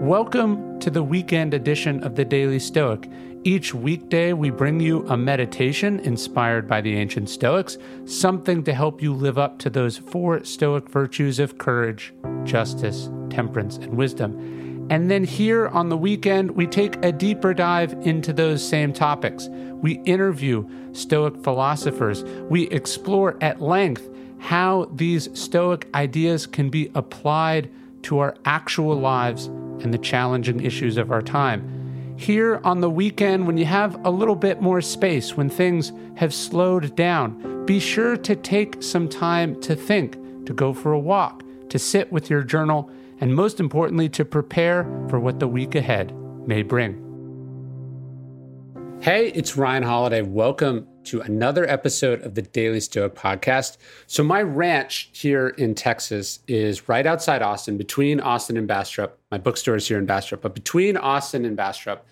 Welcome to the weekend edition of the Daily Stoic. Each weekday, we bring you a meditation inspired by the ancient Stoics, something to help you live up to those 4 Stoic virtues of courage, justice, temperance, and wisdom. And then here on the weekend, we take a deeper dive into those same topics. We interview Stoic philosophers. We explore at length how these Stoic ideas can be applied to our actual lives and the challenging issues of our time. Here on the weekend, when you have a little bit more space, when things have slowed down, be sure to take some time to think, to go for a walk, to sit with your journal, and most importantly, to prepare for what the week ahead may bring. Hey, it's Ryan Holiday. Welcome to another episode of the Daily Stoic podcast. So my ranch here in Texas is right outside Austin, between Austin and Bastrop. My bookstore is here in Bastrop, but between Austin and Bastrop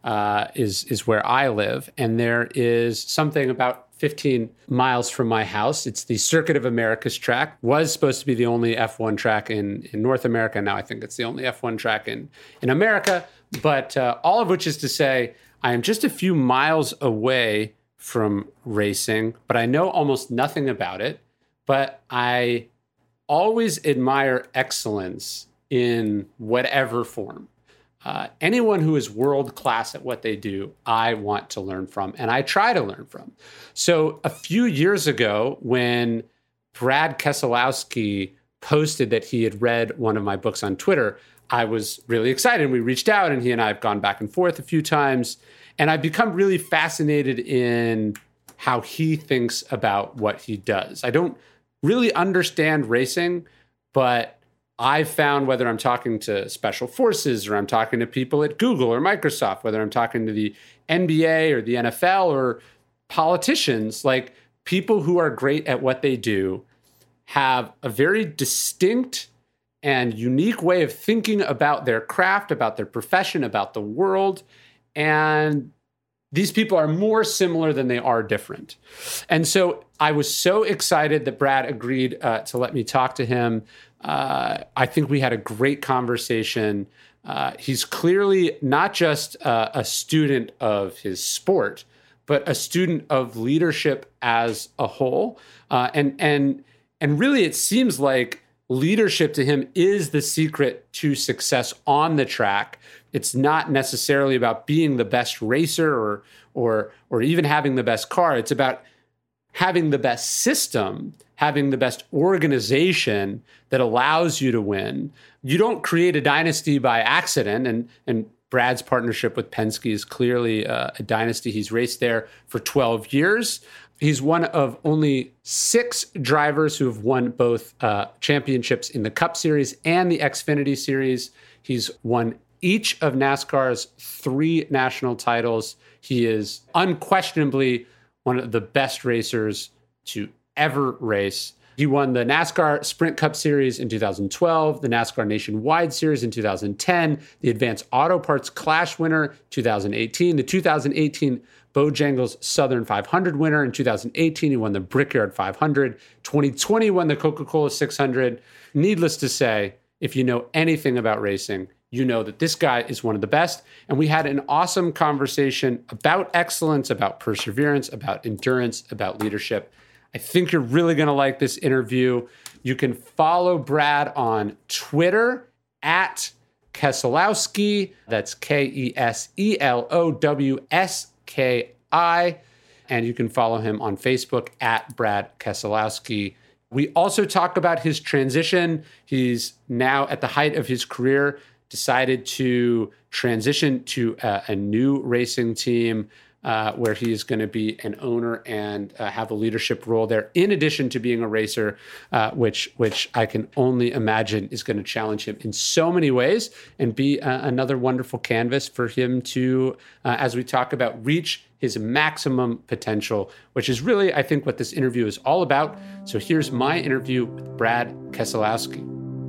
is where I live. And there is something about 15 miles from my house. It's the Circuit of America's track. Was supposed to be the only F1 track in North America. Now I think it's the only F1 track in America. But all of which is to say, I am just a few miles away from racing, but I know almost nothing about it. But I always admire excellence in whatever form. Anyone who is world class at what they do, I want to learn from, and I try to learn from. So a few years ago, when Brad Keselowski posted that he had read one of my books on Twitter, I was really excited. We reached out, and he and I have gone back and forth a few times. And I've become really fascinated in how he thinks about what he does. I don't really understand racing, but I've found, whether I'm talking to special forces or I'm talking to people at Google or Microsoft, whether I'm talking to the NBA or the NFL or politicians, like people who are great at what they do have a very distinct and unique way of thinking about their craft, about their profession, about the world. And these people are more similar than they are different. And so I was so excited that Brad agreed to let me talk to him. I think we had a great conversation. He's clearly not just a student of his sport, but a student of leadership as a whole. And really, it seems like leadership to him is the secret to success on the track. It's not necessarily about being the best racer or even having the best car. It's about having the best system, having the best organization that allows you to win. You don't create a dynasty by accident, and Brad's partnership with Penske is clearly a dynasty. He's raced there for 12 years. He's one of only 6 drivers who have won both championships in the Cup Series and the Xfinity Series. He's won each of NASCAR's 3 national titles. He is unquestionably one of the best racers to ever race. He won the NASCAR Sprint Cup Series in 2012, the NASCAR Nationwide Series in 2010, the Advanced Auto Parts Clash winner 2018, the 2018 Bojangles Southern 500 winner. In 2018, he won the Brickyard 500. 2020 won the Coca-Cola 600. Needless to say, if you know anything about racing, you know that this guy is one of the best. And we had an awesome conversation about excellence, about perseverance, about endurance, about leadership. I think you're really going to like this interview. You can follow Brad on Twitter at Keselowski. That's Keselowski. And you can follow him on Facebook at Brad Keselowski. We also talk about his transition. He's now at the height of his career, decided to transition to a new racing team where he is going to be an owner and have a leadership role there, in addition to being a racer, which I can only imagine is going to challenge him in so many ways and be another wonderful canvas for him to, as we talk about, reach his maximum potential, which is really, I think, what this interview is all about. So here's my interview with Brad Keselowski.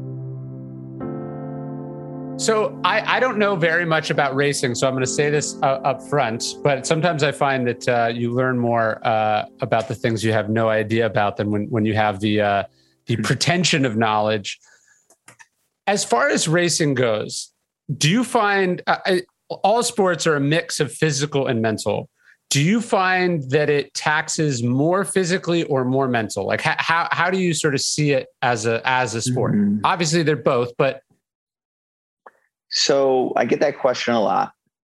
So I don't know very much about racing, so I'm going to say this up front, but sometimes I find that you learn more about the things you have no idea about than when you have the pretension of knowledge. As far as racing goes, Do you find all sports are a mix of physical and mental? Do you find that it taxes more physically or more mental? Like how do you sort of see it as a sport? Mm-hmm. Obviously they're both, but. So I get that question a lot,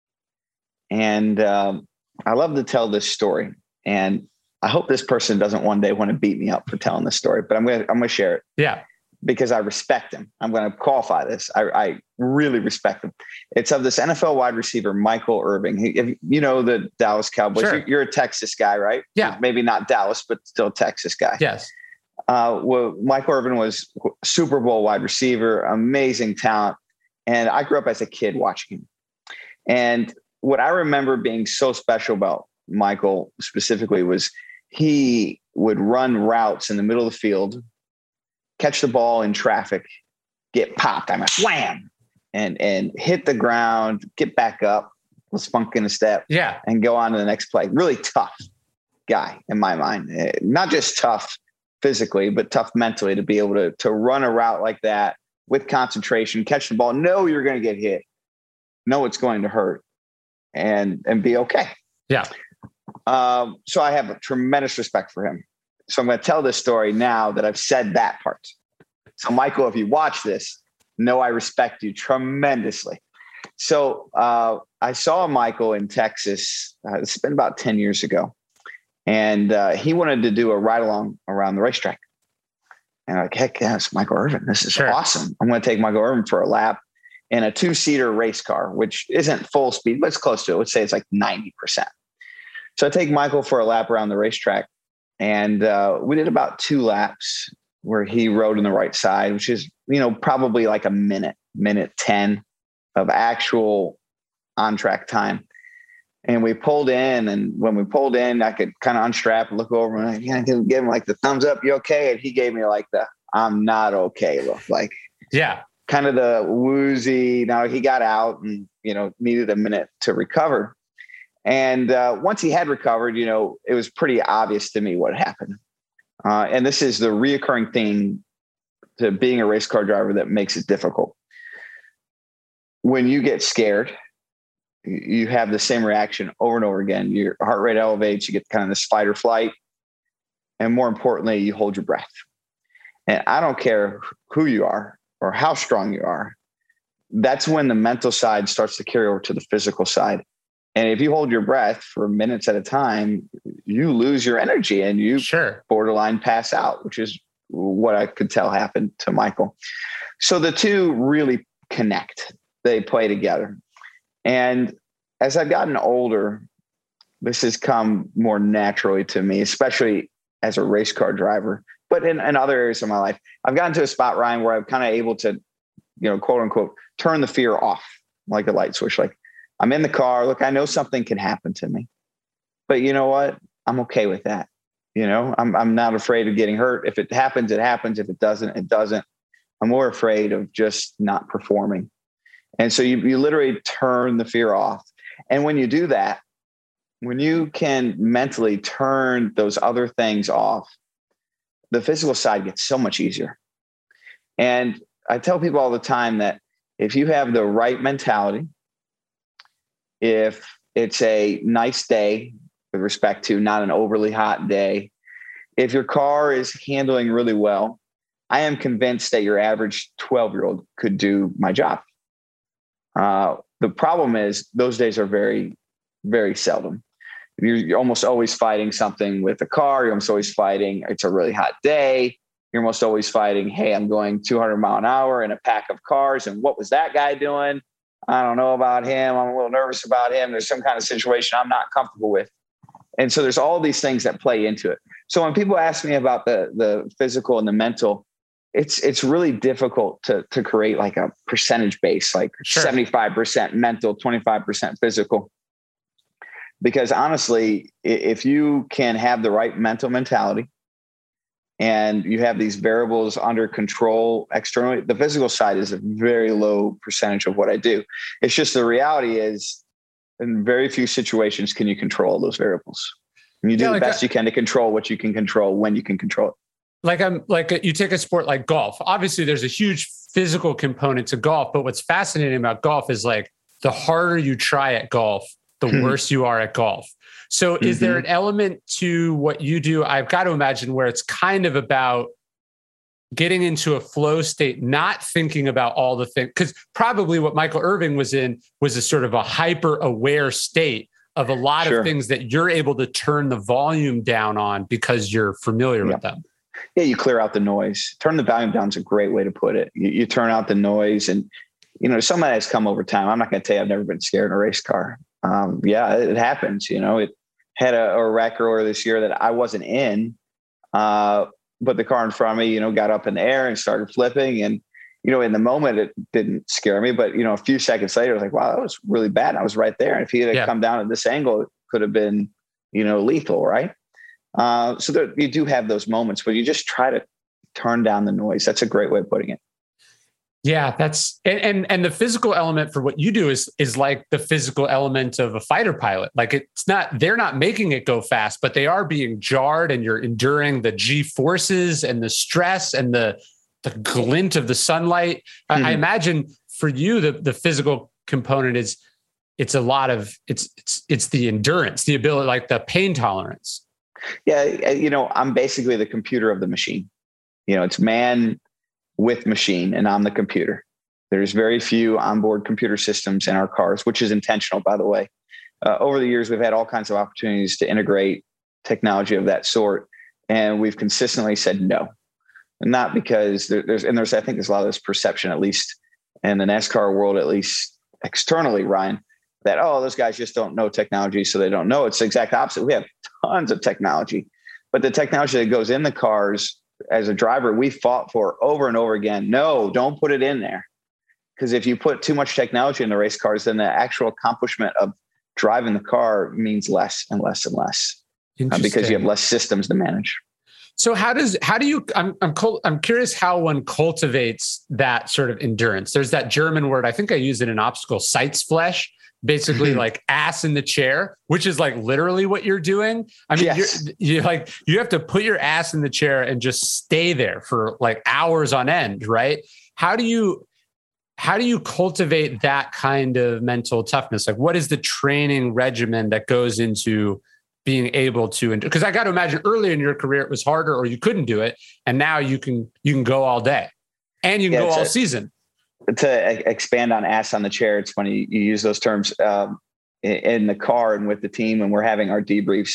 and I love to tell this story, and I hope this person doesn't one day want to beat me up for telling this story, but I'm gonna share it. Yeah. Because I respect him. I'm going to qualify this. I really respect him. It's of this NFL wide receiver, Michael Irvin. You know the Dallas Cowboys. Sure. You're a Texas guy, right? Yeah. Maybe not Dallas, but still a Texas guy. Yes. Well, Michael Irvin was Super Bowl wide receiver, amazing talent. And I grew up as a kid watching him. And what I remember being so special about Michael specifically was he would run routes in the middle of the field, catch the ball in traffic, get popped. I'm a wham and hit the ground, get back up, was funk in a step, and go on to the next play. Really tough guy in my mind. Not just tough physically, but tough mentally to be able to run a route like that with concentration, catch the ball, know you're going to get hit, know it's going to hurt, and be okay. Yeah. So I have a tremendous respect for him. So I'm going to tell this story now that I've said that part. So Michael, if you watch this, know I respect you tremendously. So I saw Michael in Texas. It's been about 10 years ago. And he wanted to do a ride along around the racetrack. And I'm like, heck yes, Michael Irvin. This is awesome. I'm going to take Michael Irvin for a lap in a 2-seater race car, which isn't full speed, but it's close to it. Let's say it's like 90%. So I take Michael for a lap around the racetrack. And we did about 2 laps where he rode on the right side, which is, probably like a minute 10 of actual on track time. And we pulled in, and when we pulled in, I could kind of unstrap and look over and I could give him like the thumbs up. You okay? And he gave me like the, I'm not okay look, like, kind of the woozy. Now he got out and, needed a minute to recover. And once he had recovered, it was pretty obvious to me what happened. And this is the reoccurring thing to being a race car driver that makes it difficult. When you get scared, you have the same reaction over and over again. Your heart rate elevates, you get kind of this fight or flight. And more importantly, you hold your breath. And I don't care who you are or how strong you are. That's when the mental side starts to carry over to the physical side. And if you hold your breath for minutes at a time, you lose your energy and you borderline pass out, which is what I could tell happened to Michael. So the two really connect. They play together. And as I've gotten older, this has come more naturally to me, especially as a race car driver, but in other areas of my life. I've gotten to a spot, Ryan, where I'm kind of able to, quote unquote, turn the fear off like a light switch. Like, I'm in the car. Look, I know something can happen to me, but you know what? I'm okay with that. I'm not afraid of getting hurt. If it happens, it happens. If it doesn't, it doesn't. I'm more afraid of just not performing. And so you literally turn the fear off. And when you do that, when you can mentally turn those other things off, the physical side gets so much easier. And I tell people all the time that if you have the right mentality, if it's a nice day with respect to not an overly hot day, if your car is handling really well, I am convinced that your average 12-year-old could do my job. The problem is those days are very, very seldom. You're almost always fighting something with the car. You're almost always fighting, it's a really hot day. You're almost always fighting, hey, I'm going 200 mile an hour in a pack of cars. And what was that guy doing? I don't know about him. I'm a little nervous about him. There's some kind of situation I'm not comfortable with. And so there's all these things that play into it. So when people ask me about the physical and the mental, it's really difficult to create like a percentage base, like 75% mental, 25% physical. Because honestly, if you can have the right mental mentality and you have these variables under control externally, the physical side is a very low percentage of what I do. It's just the reality is in very few situations can you control those variables. And you do the best you can to control what you can control when you can control it. Like you take a sport like golf. Obviously, there's a huge physical component to golf. But what's fascinating about golf is like the harder you try at golf, the worse you are at golf. So is there an element to what you do? I've got to imagine where it's kind of about getting into a flow state, not thinking about all the things, because probably what Michael Irving was in was a sort of a hyper aware state of a lot of things that you're able to turn the volume down on because you're familiar with them. Yeah, you clear out the noise. Turn the volume down is a great way to put it. You turn out the noise, and some of that has come over time. I'm not going to tell you I've never been scared in a race car. Yeah, it happens. It had a wreck earlier this year that I wasn't in, but the car in front of me, got up in the air and started flipping. And, in the moment, it didn't scare me. But, a few seconds later, I was like, wow, that was really bad. And I was right there. And if he had come down at this angle, it could have been, lethal, right? So you do have those moments where you just try to turn down the noise. That's a great way of putting it. Yeah, that's and the physical element for what you do is like the physical element of a fighter pilot. Like they're not making it go fast, but they are being jarred, and you're enduring the G forces and the stress and the glint of the sunlight. I imagine for you the physical component it's a lot of it's the endurance, the ability, like the pain tolerance. Yeah, I'm basically the computer of the machine. It's man with machine, and I'm the computer. There's very few onboard computer systems in our cars, which is intentional, by the way. Over the years, we've had all kinds of opportunities to integrate technology of that sort, and we've consistently said no. And not because I think there's a lot of this perception, at least in the NASCAR world, at least externally, Ryan, that, those guys just don't know technology, so they don't know. It's the exact opposite. We have tons of technology, but the technology that goes in the cars, as a driver, we fought for over and over again. No, don't put it in there. Because if you put too much technology in the race cars, then the actual accomplishment of driving the car means less and less and less because you have less systems to manage. So I'm curious how one cultivates that sort of endurance. There's that German word, I think I use it in obstacle, Sitzfleisch, basically like ass in the chair, which is like literally what you're doing. I mean, you have to put your ass in the chair and just stay there for like hours on end, right? How do you cultivate that kind of mental toughness? Like, what is the training regimen that goes into being able to, because I got to imagine earlier in your career, it was harder or you couldn't do it. And now you can go all day and you can go all season. To expand on ass on the chair, it's funny you use those terms in the car and with the team when we're having our debriefs.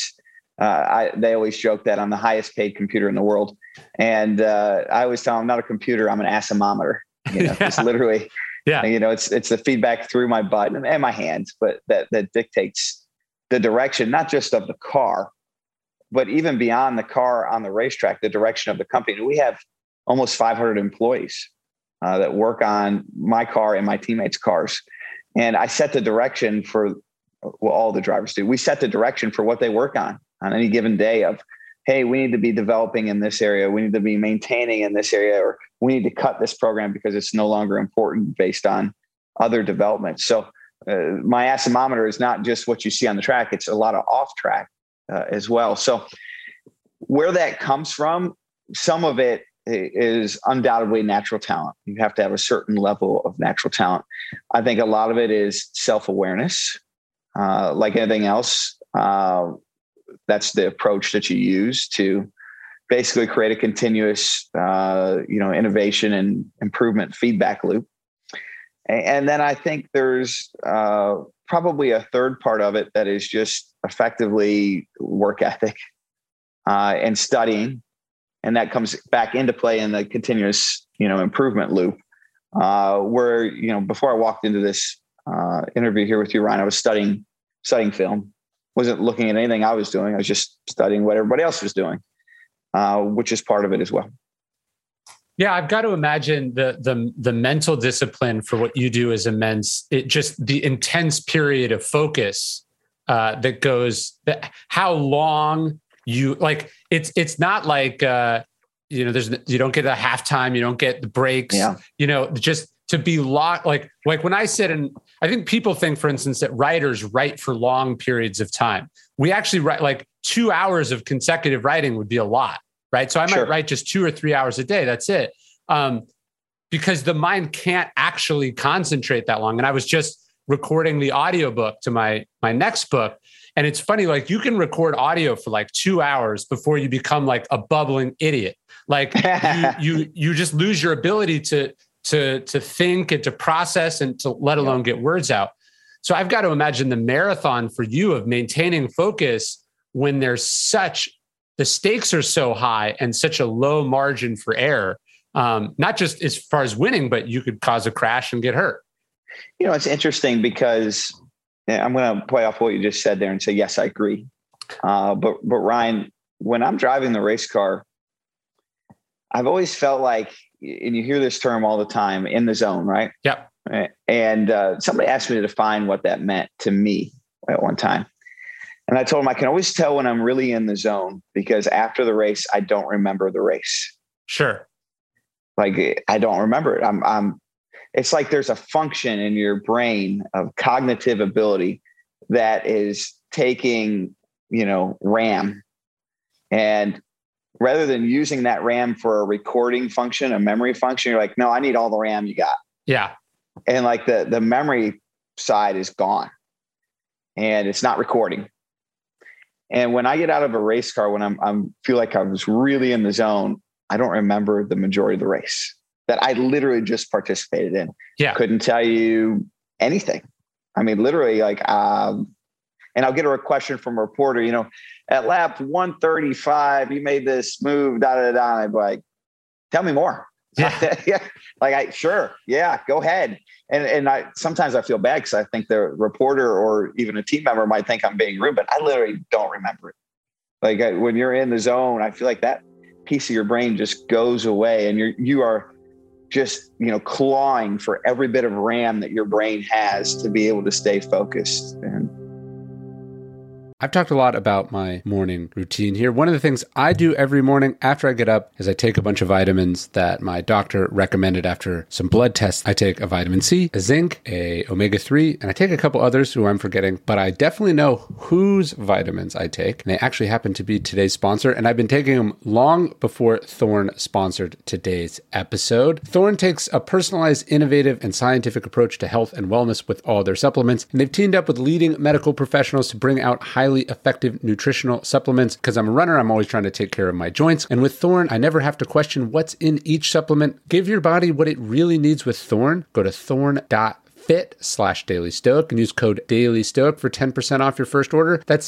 They always joke that I'm the highest paid computer in the world. And I always tell them I'm not a computer, I'm an assomometer. It's literally, it's the feedback through my butt and my hands, but that dictates the direction, not just of the car, but even beyond the car on the racetrack, the direction of the company. We have almost 500 employees that work on my car and my teammates' cars. And I set the direction for all the drivers do. We set the direction for what they work on any given day of, hey, we need to be developing in this area. We need to be maintaining in this area, or we need to cut this program because it's no longer important based on other developments. So my assomometer is not just what you see on the track. It's a lot of off track as well. So where that comes from, some of it is undoubtedly natural talent. You have to have a certain level of natural talent. I think a lot of it is self-awareness. Like anything else, that's the approach that you use to basically create a continuous, innovation and improvement feedback loop. And then I think there's probably a third part of it that is just effectively work ethic and studying. And that comes back into play in the continuous, improvement loop. Where, before I walked into this interview here with you, Ryan, I was studying film. Wasn't looking at anything I was doing. I was just studying what everybody else was doing, which is part of it as well. Yeah, I've got to imagine the mental discipline for what you do is immense. It just the intense period of focus that goes. How long you like? It's not like you don't get a halftime, you don't get the breaks. Yeah. Just to be locked. Like when I said, and I think people think, for instance, that writers write for long periods of time. We actually write like 2 hours of consecutive writing would be a lot. Right. So I might write just 2 or 3 hours a day. That's it. because the mind can't actually concentrate that long. And I was just recording the audiobook to my next book. And it's funny, like you can record audio for like 2 hours before you become like a bubbling idiot. Like you just lose your ability to think and to process and to let alone get words out. So I've got to imagine the marathon for you of maintaining focus when there's the stakes are so high and such a low margin for error. Not just as far as winning, but you could cause a crash and get hurt. It's interesting because I'm going to play off what you just said there and say, yes, I agree. But Ryan, when I'm driving the race car, I've always felt like, and you hear this term all the time, in the zone, right? Yep. And somebody asked me to define what that meant to me at one time. And I told him I can always tell when I'm really in the zone because after the race, I don't remember the race. Sure. Like I don't remember it. It's like there's a function in your brain of cognitive ability that is taking, RAM, and rather than using that RAM for a recording function, a memory function, you're like, no, I need all the RAM you got. Yeah. And like the memory side is gone and it's not recording. And when I get out of a race car, when I'm feel like I was really in the zone, I don't remember the majority of the race that I literally just participated in. Yeah. Couldn't tell you anything. I mean, literally and I'll get a question from a reporter, at lap 135, you made this move, And I'd be like, tell me more. Yeah. Yeah, go ahead. And sometimes I feel bad because I think the reporter or even a team member might think I'm being rude, but I literally don't remember it. Like when you're in the zone, I feel like that piece of your brain just goes away and you are just, clawing for every bit of RAM that your brain has to be able to stay focused. And I've talked a lot about my morning routine here. One of the things I do every morning after I get up is I take a bunch of vitamins that my doctor recommended after some blood tests. I take a vitamin C, a zinc, a omega-3, and I take a couple others who I'm forgetting, but I definitely know whose vitamins I take. And they actually happen to be today's sponsor. And I've been taking them long before Thorne sponsored today's episode. Thorne takes a personalized, innovative, and scientific approach to health and wellness with all their supplements. And they've teamed up with leading medical professionals to bring out highly effective nutritional supplements. Because I'm a runner, I'm always trying to take care of my joints. And with Thorne, I never have to question what's in each supplement. Give your body what it really needs with Thorne. Go to thorne.fit/dailystoic and use code dailystoic for 10% off your first order. That's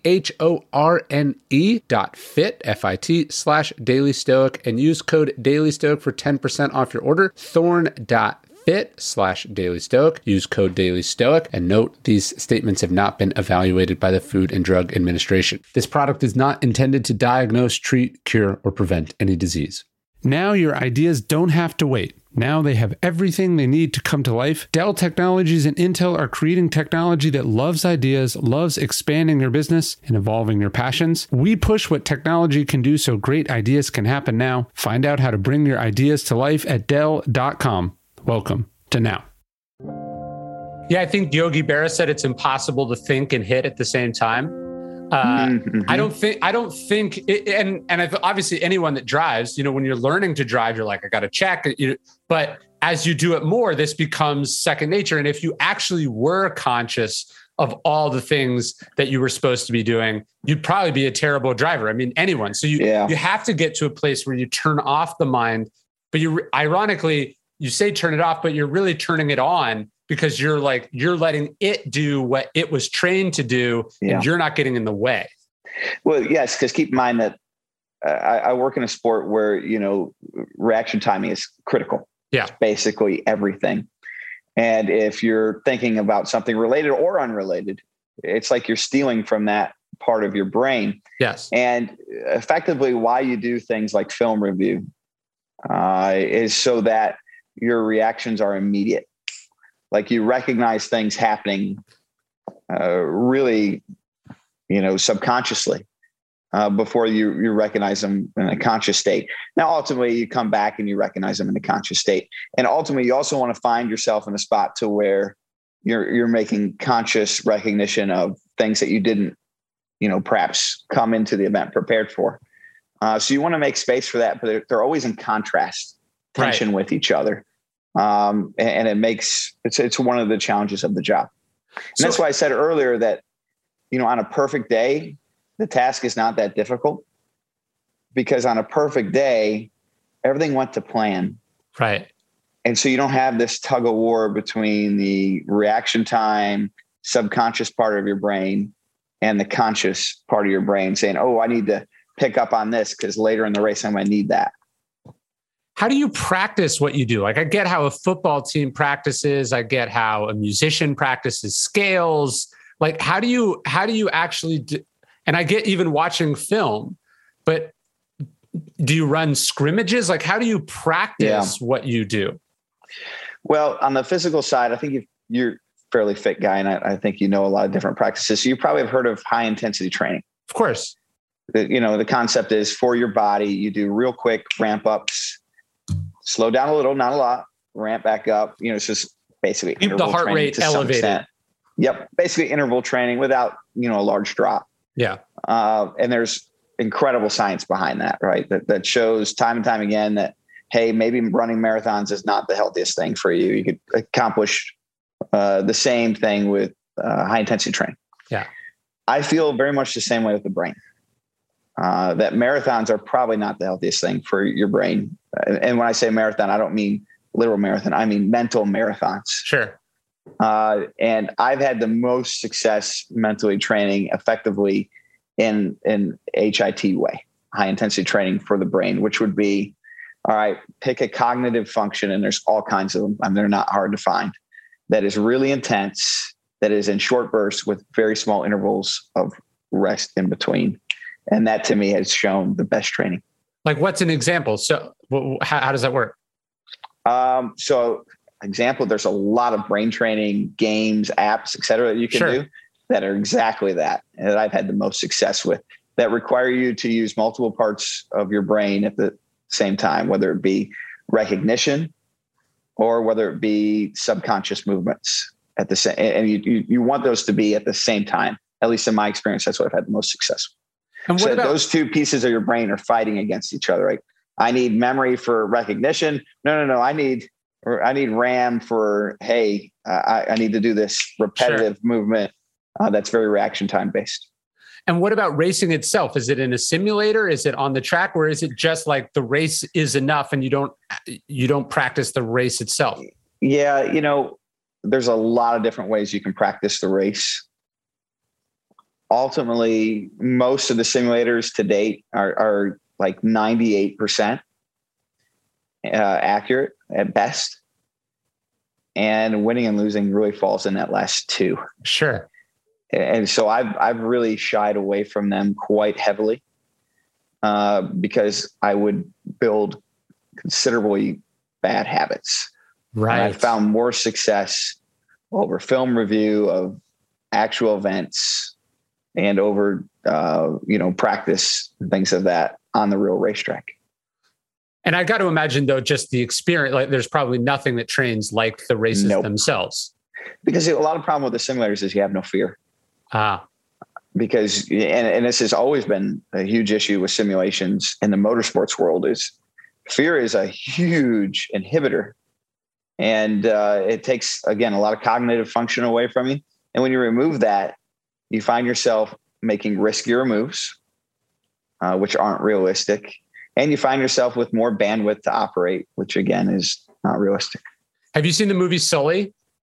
THORNE.fit/dailystoic and use code dailystoic for 10% off your order. Thorne.fit/dailystoic. Use code dailystoic and note these statements have not been evaluated by the Food and Drug Administration. This product is not intended to diagnose, treat, cure, or prevent any disease. Now your ideas don't have to wait. Now they have everything they need to come to life. Dell Technologies and Intel are creating technology that loves ideas, loves expanding your business, and evolving your passions. We push what technology can do so great ideas can happen now. Find out how to bring your ideas to life at Dell.com. Welcome to Now. Yeah, I think Yogi Berra said it's impossible to think and hit at the same time. I don't think, obviously anyone that drives, when you're learning to drive, you're like, I got to check. But as you do it more, this becomes second nature. And if you actually were conscious of all the things that you were supposed to be doing, you'd probably be a terrible driver. I mean, anyone. So you have to get to a place where you turn off the mind, but ironically, you say turn it off, but you're really turning it on because you're letting it do what it was trained to do, and you're not getting in the way. Well, yes, because keep in mind that I work in a sport where, reaction timing is critical. Yeah. It's basically everything. And if you're thinking about something related or unrelated, it's like you're stealing from that part of your brain. Yes. And effectively why you do things like film review is so that your reactions are immediate. Like you recognize things happening really, subconsciously before you recognize them in a conscious state. Now, ultimately, you come back and you recognize them in a conscious state. And ultimately, you also want to find yourself in a spot to where you're making conscious recognition of things that you didn't, perhaps come into the event prepared for. So you want to make space for that, but they're always in contrast, tension with each other. And it's one of the challenges of the job. And that's why I said earlier that, on a perfect day, the task is not that difficult, because on a perfect day, everything went to plan. Right. And so you don't have this tug of war between the reaction time, subconscious part of your brain, and the conscious part of your brain saying, oh, I need to pick up on this because later in the race, I'm going to need that. How do you practice what you do? Like, I get how a football team practices. I get how a musician practices scales. Like, how do you actually do? And I get even watching film, but do you run scrimmages? Like, how do you practice what you do? Well, on the physical side, I think you're a fairly fit guy, and I think you know a lot of different practices. So you probably have heard of high intensity training. Of course. The concept is for your body, you do real quick ramp ups, slow down a little, not a lot, ramp back up. It's just basically keep the heart rate elevated. Yep. Basically interval training without, a large drop. Yeah. And there's incredible science behind that, right? That shows time and time again that, hey, maybe running marathons is not the healthiest thing for you. You could accomplish the same thing with high intensity training. Yeah. I feel very much the same way with the brain. That marathons are probably not the healthiest thing for your brain. And when I say marathon, I don't mean literal marathon. I mean mental marathons. Sure. And I've had the most success mentally training effectively in HIT way, high intensity training for the brain, which would be, all right, pick a cognitive function, and there's all kinds of them. They're not hard to find. That is really intense, that is in short bursts with very small intervals of rest in between. And that to me has shown the best training. Like, what's an example? So how does that work? So example, there's a lot of brain training games, apps, et cetera, that you can do that are exactly that. And that I've had the most success with, that require you to use multiple parts of your brain at the same time, whether it be recognition or whether it be subconscious movements at the same, and you want those to be at the same time. At least in my experience, that's what I've had the most success with. And what about those two pieces of your brain are fighting against each other, right? I need memory for recognition. No. I need RAM for, hey, I need to do this repetitive movement that's very reaction time based. And what about racing itself? Is it in a simulator? Is it on the track? Or is it just like the race is enough and you don't practice the race itself? Yeah. There's a lot of different ways you can practice the race. Ultimately, most of the simulators to date are like 98% accurate at best. And winning and losing really falls in that last two. Sure. And so I've really shied away from them quite heavily because I would build considerably bad habits. Right. And I found more success over film review of actual events and over, practice and things of that on the real racetrack. And I got to imagine, though, just the experience, like there's probably nothing that trains like the races themselves. Because a lot of problem with the simulators is you have no fear. Because, and this has always been a huge issue with simulations in the motorsports world, is fear is a huge inhibitor. And it takes, again, a lot of cognitive function away from you. And when you remove that, you find yourself making riskier moves, which aren't realistic. And you find yourself with more bandwidth to operate, which again is not realistic. Have you seen the movie Sully?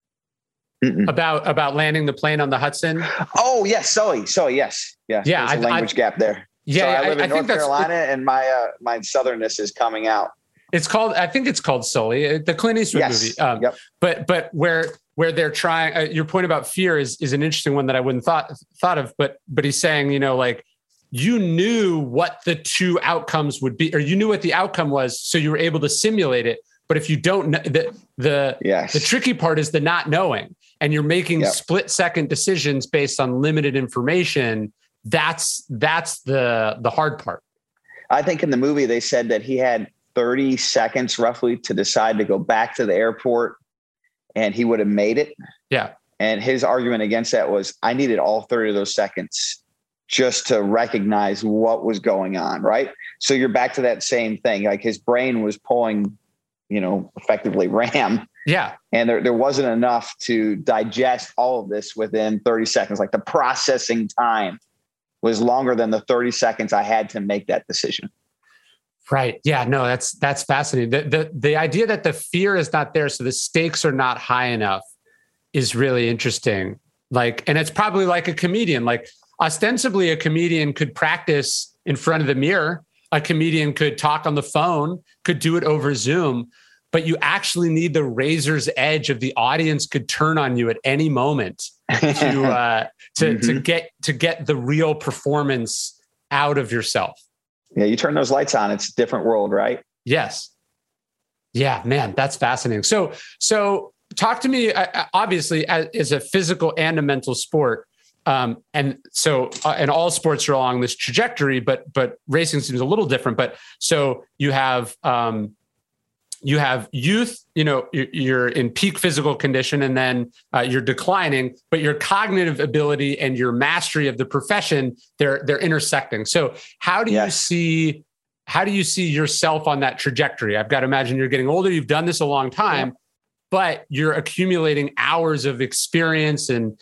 About landing the plane on the Hudson? Oh yes, Sully. Yes. Yeah, there's a language gap there. Yeah, so I live in North Carolina, and my southernness is coming out. I think it's called Sully, the Clint Eastwood movie. Yep. But where they're trying, your point about fear is an interesting one that I wouldn't thought of. But he's saying, you knew what the two outcomes would be, or you knew what the outcome was, so you were able to simulate it. But if you don't know, the tricky part is the not knowing, and you're making split-second decisions based on limited information. That's the hard part. I think in the movie they said that he had 30 seconds roughly to decide to go back to the airport, and he would have made it. Yeah. And his argument against that was, I needed all 30 of those seconds just to recognize what was going on. Right. So you're back to that same thing. Like his brain was pulling effectively ram. Yeah. And there wasn't enough to digest all of this within 30 seconds. Like the processing time was longer than the 30 seconds I had to make that decision. Right. Yeah, no, that's fascinating. The idea that the fear is not there, so the stakes are not high enough, is really interesting. And it's probably like a comedian. Like ostensibly a comedian could practice in front of the mirror. A comedian could talk on the phone, could do it over Zoom, but you actually need the razor's edge of the audience could turn on you at any moment to get the real performance out of yourself. Yeah, you turn those lights on, it's a different world, right? Yes. Yeah, man, that's fascinating. So talk to me, obviously, as a physical and a mental sport. And all sports are along this trajectory, but racing seems a little different. But so you have youth, you're in peak physical condition, and then you're declining, but your cognitive ability and your mastery of the profession, they're intersecting. So how do you see yourself on that trajectory? I've got to imagine you're getting older. You've done this a long time, but you're accumulating hours of experience and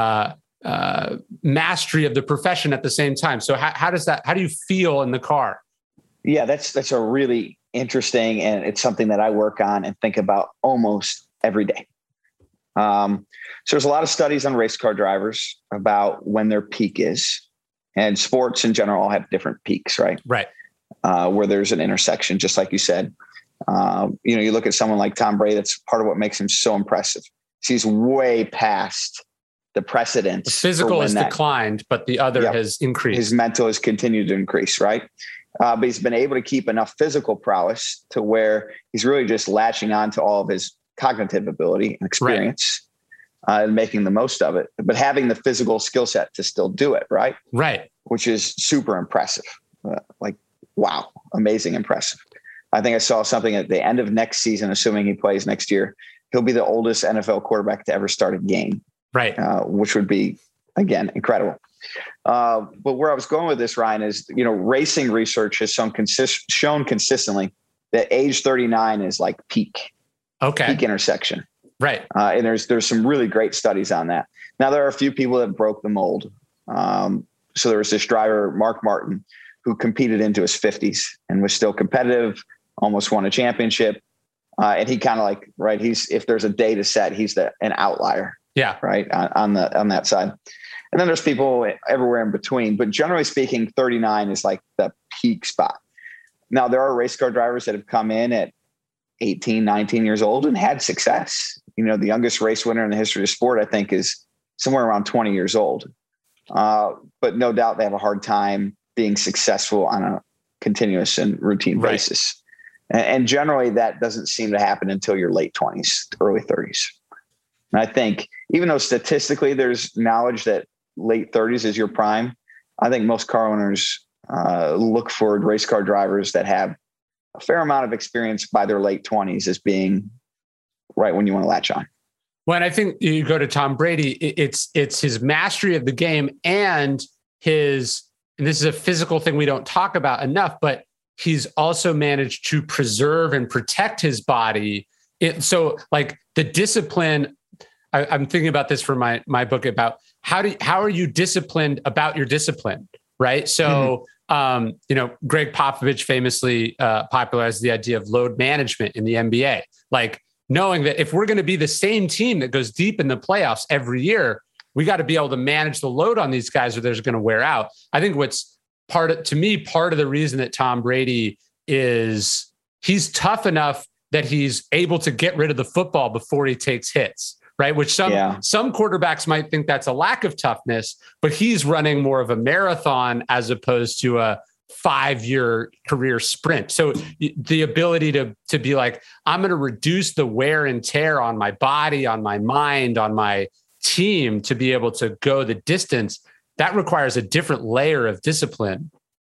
mastery of the profession at the same time. So how do you feel in the car? Yeah, that's a really interesting, and it's something that I work on and think about almost every day. So there's a lot of studies on race car drivers about when their peak is, and sports in general all have different peaks, right? Right. Where there's an intersection, just like you said. You look at someone like Tom Brady, that's part of what makes him so impressive. He's way past the precedent. The physical has declined, but the other has increased. His mental has continued to increase, right? But he's been able to keep enough physical prowess to where he's really just latching on to all of his cognitive ability and experience, and making the most of it, but having the physical skill set to still do it, right? Right. Which is super impressive. Wow, amazing, impressive. I think I saw something at the end of next season, assuming he plays next year, he'll be the oldest NFL quarterback to ever start a game. Right. Which would be, again, incredible. But where I was going with this, Ryan, is, racing research has shown consistently that age 39 is like peak intersection. Right. And there's some really great studies on that. Now, there are a few people that broke the mold. So there was this driver, Mark Martin, who competed into his 50s and was still competitive, almost won a championship. And he kind of if there's a data set, he's an outlier. Yeah. Right. On that side. And then there's people everywhere in between, but generally speaking, 39 is like the peak spot. Now, there are race car drivers that have come in at 18, 19 years old and had success. The youngest race winner in the history of sport, I think, is somewhere around 20 years old. But no doubt they have a hard time being successful on a continuous and routine basis. And generally that doesn't seem to happen until your late 20s, early 30s. And I think even though statistically there's knowledge that late 30s is your prime, I think most car owners look for race car drivers that have a fair amount of experience by their late 20s as being right when you want to latch on. When I think you go to Tom Brady, it's his mastery of the game and this is a physical thing we don't talk about enough, but he's also managed to preserve and protect his body. So like the discipline, I'm thinking about this for my book about how are you disciplined about your discipline, right? So, Greg Popovich famously popularized the idea of load management in the NBA, like knowing that if we're going to be the same team that goes deep in the playoffs every year, we got to be able to manage the load on these guys or they're going to wear out. I think what's part of the reason that Tom Brady he's tough enough that he's able to get rid of the football before he takes hits. Right. Which some quarterbacks might think that's a lack of toughness, but he's running more of a marathon as opposed to a 5-year career sprint. So the ability to be like, I'm going to reduce the wear and tear on my body, on my mind, on my team to be able to go the distance, that requires a different layer of discipline.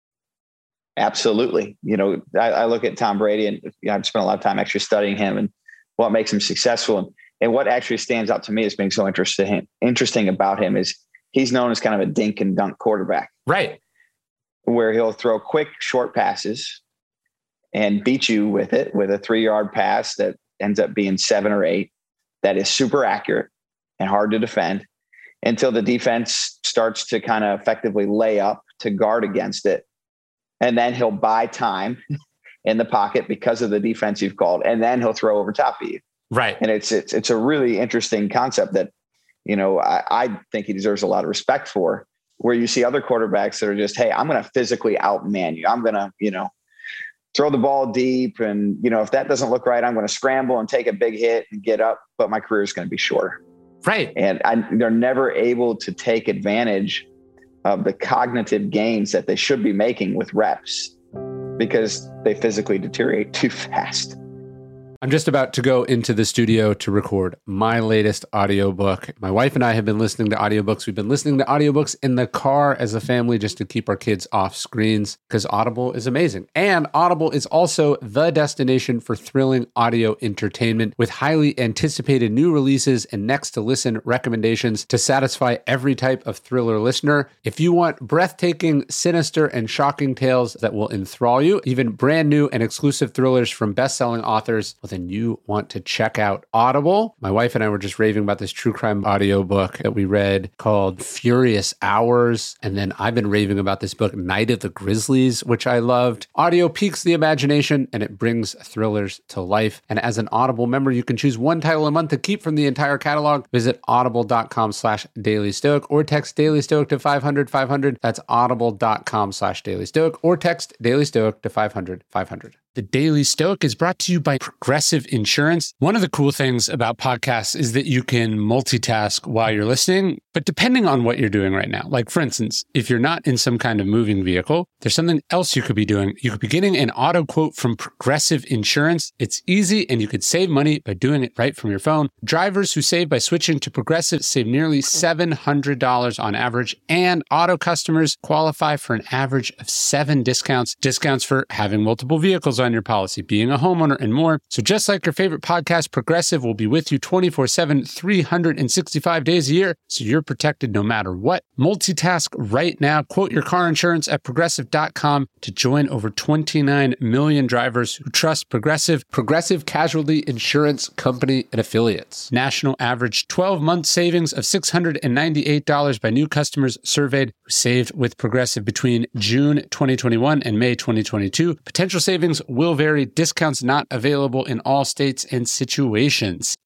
Absolutely. I look at Tom Brady and I've spent a lot of time actually studying him and what makes him successful. And what actually stands out to me as being so interesting about him is he's known as kind of a dink and dunk quarterback. Right. Where he'll throw quick, short passes and beat you with it with a 3-yard pass that ends up being 7 or 8. That is super accurate and hard to defend until the defense starts to kind of effectively lay up to guard against it. And then he'll buy time in the pocket because of the defense you've called. And then he'll throw over top of you. Right. And it's a really interesting concept that, I think he deserves a lot of respect for, where you see other quarterbacks that are just, hey, I'm going to physically outman you. I'm going to, throw the ball deep. And, if that doesn't look right, I'm going to scramble and take a big hit and get up, but my career is going to be shorter. Right. And they're never able to take advantage of the cognitive gains that they should be making with reps because they physically deteriorate too fast. I'm just about to go into the studio to record my latest audiobook. My wife and I have been listening to audiobooks. We've been listening to audiobooks in the car as a family just to keep our kids off screens because Audible is amazing. And Audible is also the destination for thrilling audio entertainment with highly anticipated new releases and next to listen recommendations to satisfy every type of thriller listener. If you want breathtaking, sinister, and shocking tales that will enthrall you, even brand new and exclusive thrillers from best-selling authors, well, then you want to check out Audible. My wife and I were just raving about this true crime audiobook that we read called Furious Hours. And then I've been raving about this book, Night of the Grizzlies, which I loved. Audio piques the imagination and it brings thrillers to life. And as an Audible member, you can choose one title a month to keep from the entire catalog. Visit audible.com/dailystoic or text Daily Stoic to 500-500. That's audible.com/Daily Stoic or text Daily Stoic to 500-500. The Daily Stoic is brought to you by Progressive Insurance. One of the cool things about podcasts is that you can multitask while you're listening, but depending on what you're doing right now, like for instance, if you're not in some kind of moving vehicle, there's something else you could be doing. You could be getting an auto quote from Progressive Insurance. It's easy and you could save money by doing it right from your phone. Drivers who save by switching to Progressive save nearly $700 on average, and auto customers qualify for an average of 7 discounts for having multiple vehicles on your policy, being a homeowner, and more. So just like your favorite podcast, Progressive will be with you 24/7, 365 days a year, so you're protected no matter what. Multitask right now. Quote your car insurance at Progressive.com to join over 29 million drivers who trust Progressive. Progressive Casualty Insurance Company and Affiliates. National average 12-month savings of $698 by new customers surveyed who saved with Progressive between June 2021 and May 2022. Potential savings will vary. Discounts not available in all states and situations.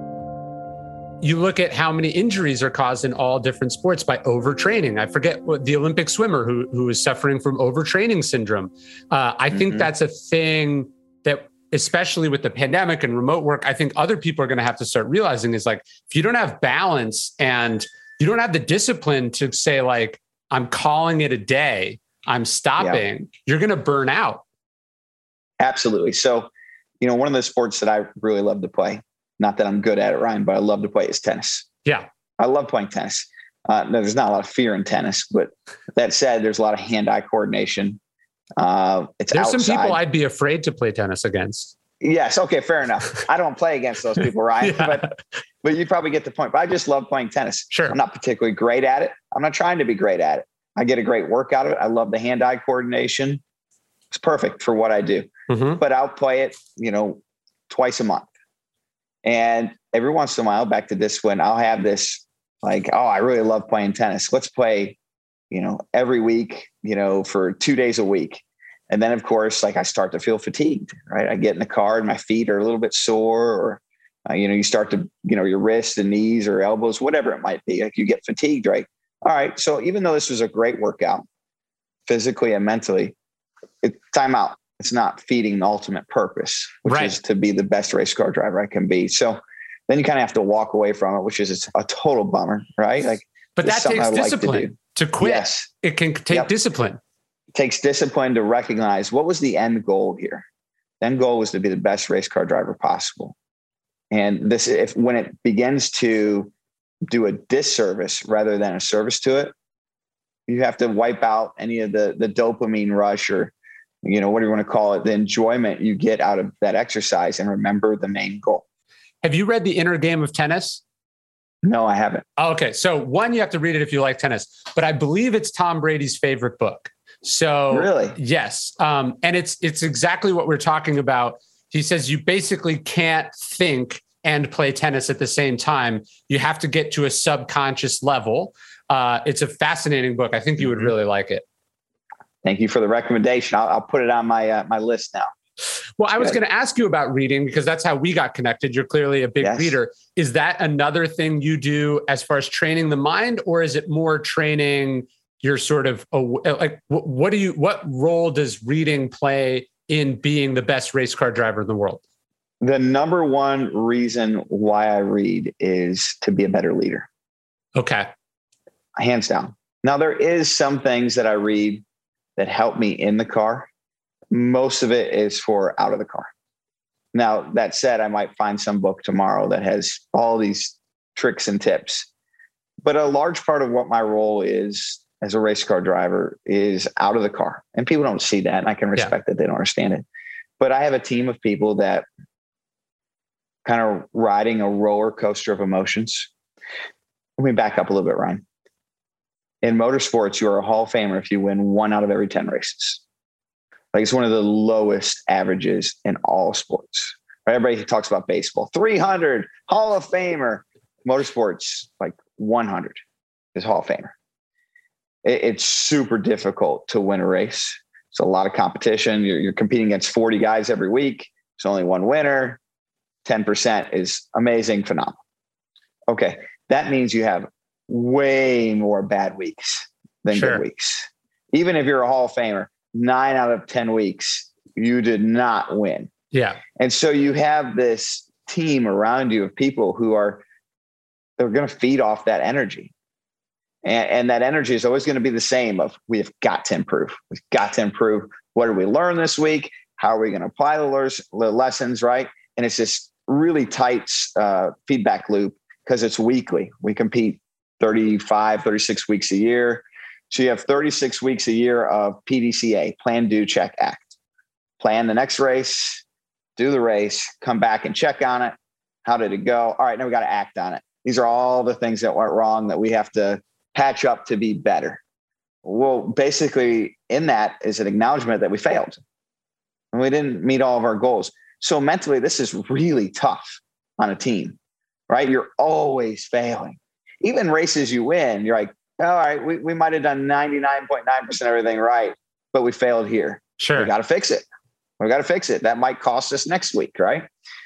You look at how many injuries are caused in all different sports by overtraining. I forget what the Olympic swimmer who is suffering from overtraining syndrome. I think that's a thing that, especially with the pandemic and remote work, I think other people are going to have to start realizing is like, if you don't have balance and you don't have the discipline to say like, I'm calling it a day, I'm stopping, you're going to burn out. Absolutely. So, one of the sports that I really love to play, not that I'm good at it, Ryan, but I love to play is tennis. Yeah. I love playing tennis. There's not a lot of fear in tennis, but that said, there's a lot of hand-eye coordination. There's outside. Some people I'd be afraid to play tennis against. Yes. Okay. Fair enough. I don't play against those people, Ryan, but you probably get the point. But I just love playing tennis. Sure. I'm not particularly great at it. I'm not trying to be great at it. I get a great work out of it. I love the hand-eye coordination. It's perfect for what I do. But I'll play it, twice a month. And every once in a while, back to this, when I'll have this like, oh, I really love playing tennis. Let's play, every week, for 2 days a week. And then of course, like I start to feel fatigued, right? I get in the car and my feet are a little bit sore, or, you start to, your wrists and knees or elbows, whatever it might be. Like you get fatigued, right? All right. So even though this was a great workout physically and mentally, time out. It's not feeding the ultimate purpose, which is to be the best race car driver I can be. So then you kind of have to walk away from it, which is a total bummer, right? Like, but that takes discipline to quit. Yes. It can take discipline. It takes discipline to recognize what was the end goal here. The end goal was to be the best race car driver possible. And when it begins to do a disservice rather than a service to it, you have to wipe out any of the dopamine rush or, what do you want to call it? The enjoyment you get out of that exercise and remember the main goal. Have you read The Inner Game of Tennis? No, I haven't. Oh, okay. So one, you have to read it if you like tennis, but I believe it's Tom Brady's favorite book. So really, yes. And it's exactly what we're talking about. He says you basically can't think and play tennis at the same time. You have to get to a subconscious level. It's a fascinating book. I think you would really like it. Thank you for the recommendation. I'll put it on my my list now. Well, I was going to ask you about reading because that's how we got connected. You're clearly a big reader. Is that another thing you do as far as training the mind, or is it more training your sort of like what role does reading play in being the best race car driver in the world? The number one reason why I read is to be a better leader. Okay. Hands down. Now, there is some things that I read that help me in the car. Most of it is for out of the car. Now, that said, I might find some book tomorrow that has all these tricks and tips. But a large part of what my role is as a race car driver is out of the car. And people don't see that. And I can respect that they don't understand it. But I have a team of people that kind of riding a roller coaster of emotions. Let me back up a little bit, Ryan. In motorsports, you're a Hall of Famer if you win 1 out of every 10 races. Like, it's one of the lowest averages in all sports. Everybody talks about baseball, 300 Hall of Famer. Motorsports, like 100 is Hall of Famer. It's super difficult to win a race. It's a lot of competition. You're competing against 40 guys every week. There's only one winner. 10% is amazing, phenomenal. Okay, that means you have way more bad weeks than good weeks. Even if you're a Hall of Famer, 9 out of 10 weeks, you did not win. Yeah. And so you have this team around you of people who they're going to feed off that energy. And that energy is always going to be the same of, we have got to improve. We've got to improve. What did we learn this week? How are we going to apply the lessons, right? And it's this really tight feedback loop because it's weekly. We compete 35, 36 weeks a year. So you have 36 weeks a year of PDCA, plan, do, check, act. Plan the next race, do the race, come back and check on it. How did it go? All right, now we got to act on it. These are all the things that went wrong that we have to patch up to be better. Well, basically in that is an acknowledgement that we failed and we didn't meet all of our goals. So mentally, this is really tough on a team, right? You're always failing. Even races you win, you're like, all right, we might have done 99.9% everything right, but we failed here. Sure. We got to fix it. We got to fix it. That might cost us next week, right?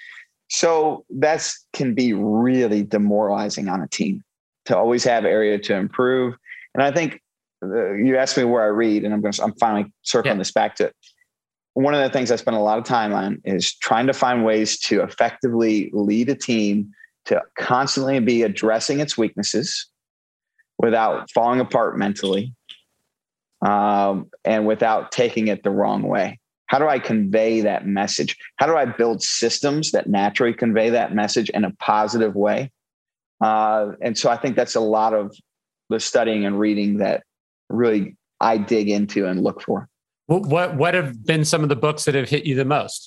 So that can be really demoralizing on a team to always have area to improve. And I think you asked me where I read, and I'm finally circling this back to it. One of the things I spend a lot of time on is trying to find ways to effectively lead a team to constantly be addressing its weaknesses without falling apart mentally, and without taking it the wrong way. How do I convey that message? How do I build systems that naturally convey that message in a positive way? And so I think that's a lot of the studying and reading that really I dig into and look for. What have been some of the books that have hit you the most?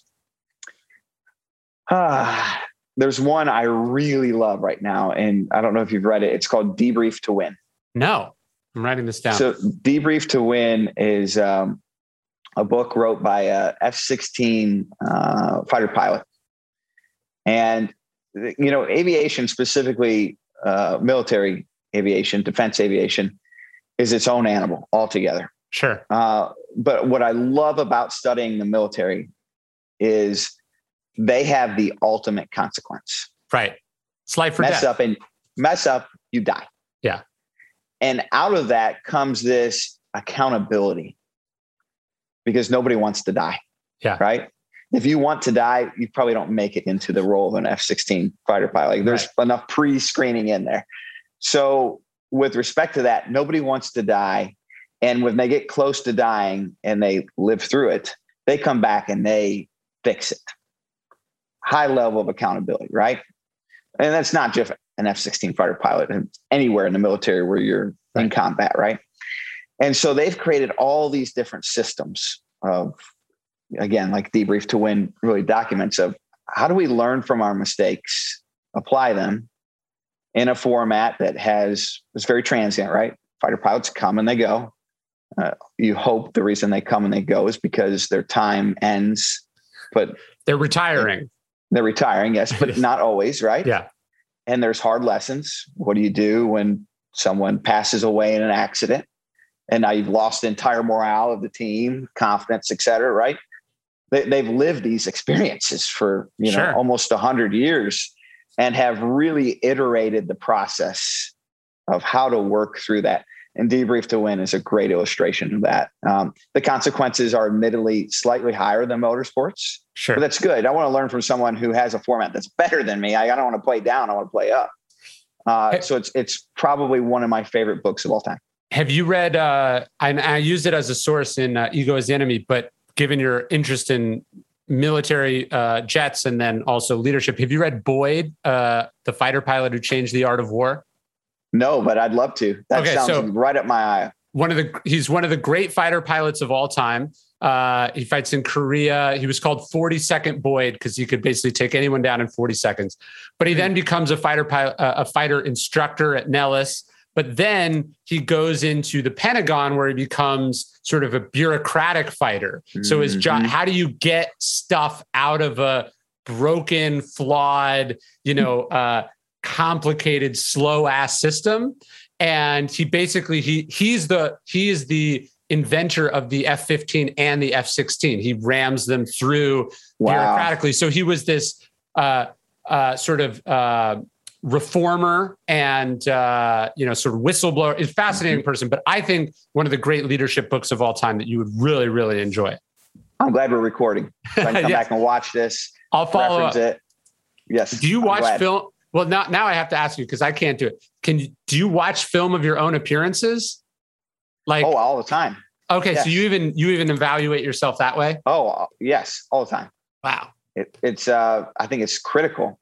There's one I really love right now, and I don't know if you've read it. It's called Debrief to Win. No, I'm writing this down. So Debrief to Win is a book wrote by a F-16 fighter pilot. And, you know, aviation, specifically military aviation, defense aviation, is its own animal altogether. Sure. But what I love about studying the military is they have the ultimate consequence. Right. It's life or death. Mess up, you die. Yeah. And out of that comes this accountability, because nobody wants to die. Yeah. Right. If you want to die, you probably don't make it into the role of an F-16 fighter pilot. Like, there's enough pre-screening in there. So with respect to that, nobody wants to die. And when they get close to dying and they live through it, they come back and they fix it. High level of accountability, right? And that's not just an F-16 fighter pilot, anywhere in the military where you're in combat, right? And so they've created all these different systems of, again, like Debrief to Win really documents of how do we learn from our mistakes, apply them in a format that is very transient, right? Fighter pilots come and they go. You hope the reason they come and they go is because their time ends, but they're retiring. They're retiring, yes, but not always, right? Yeah. And there's hard lessons. What do you do when someone passes away in an accident and now you've lost the entire morale of the team, confidence, et cetera, right? They've lived these experiences for, Sure. almost 100 years and have really iterated the process of how to work through that. And Debrief to Win is a great illustration of that. The consequences are admittedly slightly higher than motorsports. Sure. But that's good. I want to learn from someone who has a format that's better than me. I don't want to play down. I want to play up. So it's probably one of my favorite books of all time. Have you read, I used it as a source in Ego is the Enemy, but given your interest in military jets and then also leadership, have you read Boyd, the fighter pilot who changed the art of war? No, but I'd love to. That sounds right up my eye. He's one of the great fighter pilots of all time. He fights in Korea. He was called 42nd Boyd because he could basically take anyone down in 40 seconds. But he then becomes a fighter instructor at Nellis. But then he goes into the Pentagon where he becomes sort of a bureaucratic fighter. Mm-hmm. So his job, how do you get stuff out of a broken, flawed, complicated, slow ass system? And he basically, he is the inventor of the F-15 and the F-16. He rams them through bureaucratically. So he was this sort of reformer and sort of whistleblower. Is a fascinating person, but I think one of the great leadership books of all time that you would really, really enjoy. I'm glad we're recording. So I can come back and watch this. I'll follow up. It. Yes. Do you watch film? Well, now I have to ask you because I can't do it. Do you watch film of your own appearances? All the time. Okay, yes. So you even evaluate yourself that way? Oh, yes, all the time. Wow. It's I think it's critical.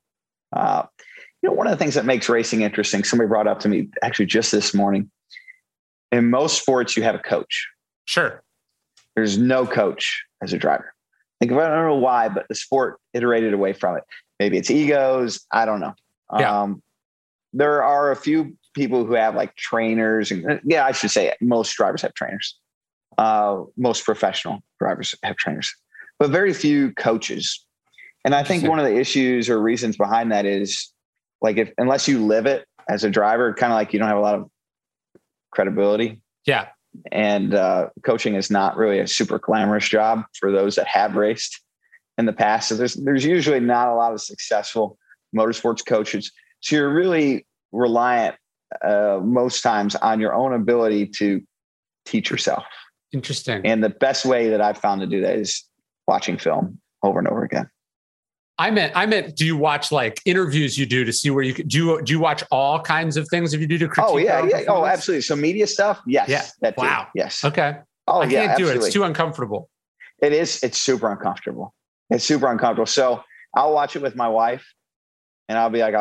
One of the things that makes racing interesting, somebody brought up to me actually just this morning. In most sports, you have a coach. Sure. There's no coach as a driver. I don't know why, but the sport iterated away from it. Maybe it's egos. I don't know. Yeah. There are a few people who have like trainers. I should say most drivers have trainers. Most professional drivers have trainers, but very few coaches. And I think one of the issues or reasons behind that is unless you live it as a driver, kind of like you don't have a lot of credibility. Yeah. And coaching is not really a super glamorous job for those that have raced in the past. So there's usually not a lot of successful motorsports coaches. So you're really reliant most times on your own ability to teach yourself. Interesting. And the best way that I've found to do that is watching film over and over again. I meant, do you watch like interviews you do to see where you could do you watch all kinds of things if you do to critique? Oh yeah. Oh, absolutely. So media stuff. Yes. Yeah. That too. Wow. Yes. Okay. Oh, I can't do absolutely. it. It's too uncomfortable. It is. It's super uncomfortable. It's super uncomfortable. So I'll watch it with my wife and I'll be like,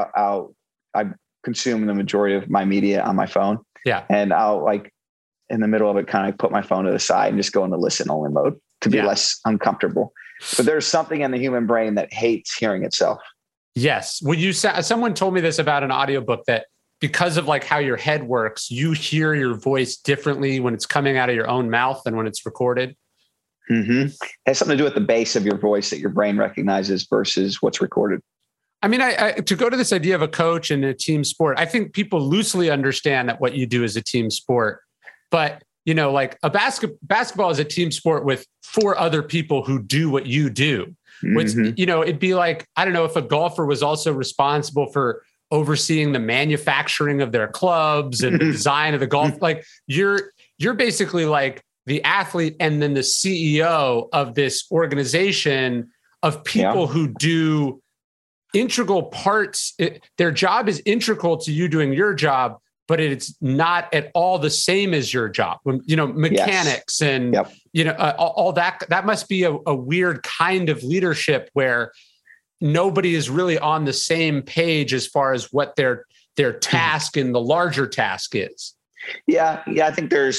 I consume the majority of my media on my phone. Yeah. And I'll in the middle of it, kind of put my phone to the side and just go into listen only mode to be less uncomfortable. But there's something in the human brain that hates hearing itself. Yes. Well, someone told me this about an audiobook that because of how your head works, you hear your voice differently when it's coming out of your own mouth than when it's recorded. Mm-hmm. It has something to do with the bass of your voice that your brain recognizes versus what's recorded. I mean, to go to this idea of a coach and a team sport, I think people loosely understand that what you do is a team sport, but a basketball is a team sport with 4 other people who do what you do. Which, it'd be like, I don't know, if a golfer was also responsible for overseeing the manufacturing of their clubs and the design of the golf, you're basically like the athlete and then the CEO of this organization of people who do integral parts. Their job is integral to you doing your job, but it's not at all the same as your job. Mechanics and, all that must be a weird kind of leadership where nobody is really on the same page as far as what their task and the larger task is. Yeah. I think there's,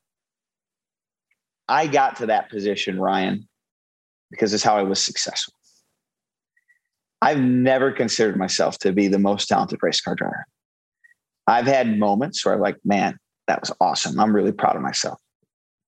I got to that position, Ryan, because it's how I was successful. I've never considered myself to be the most talented race car driver. I've had moments where I'm like, man, that was awesome. I'm really proud of myself.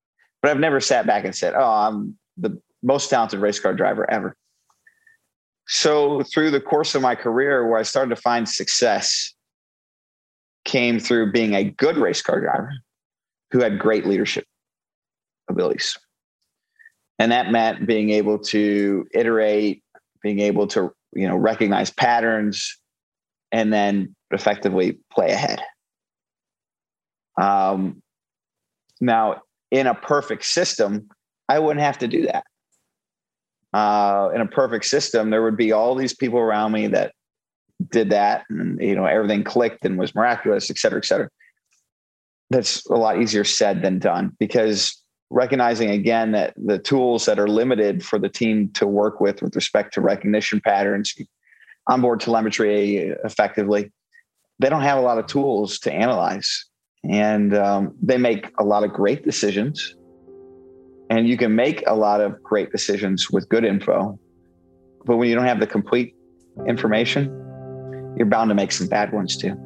but I've never sat back and said, oh, I'm the most talented race car driver ever. So through the course of my career, where I started to find success came through being a good race car driver who had great leadership abilities. And that meant being able to iterate, being able to, recognize patterns, and then effectively play ahead. Now, in a perfect system, I wouldn't have to do that. In a perfect system, there would be all these people around me that did that, and everything clicked and was miraculous, et cetera, et cetera. That's a lot easier said than done, because recognizing again that the tools that are limited for the team to work with respect to recognition patterns, onboard telemetry effectively, they don't have a lot of tools to analyze. And they make a lot of great decisions. And you can make a lot of great decisions with good info. But when you don't have the complete information, you're bound to make some bad ones too.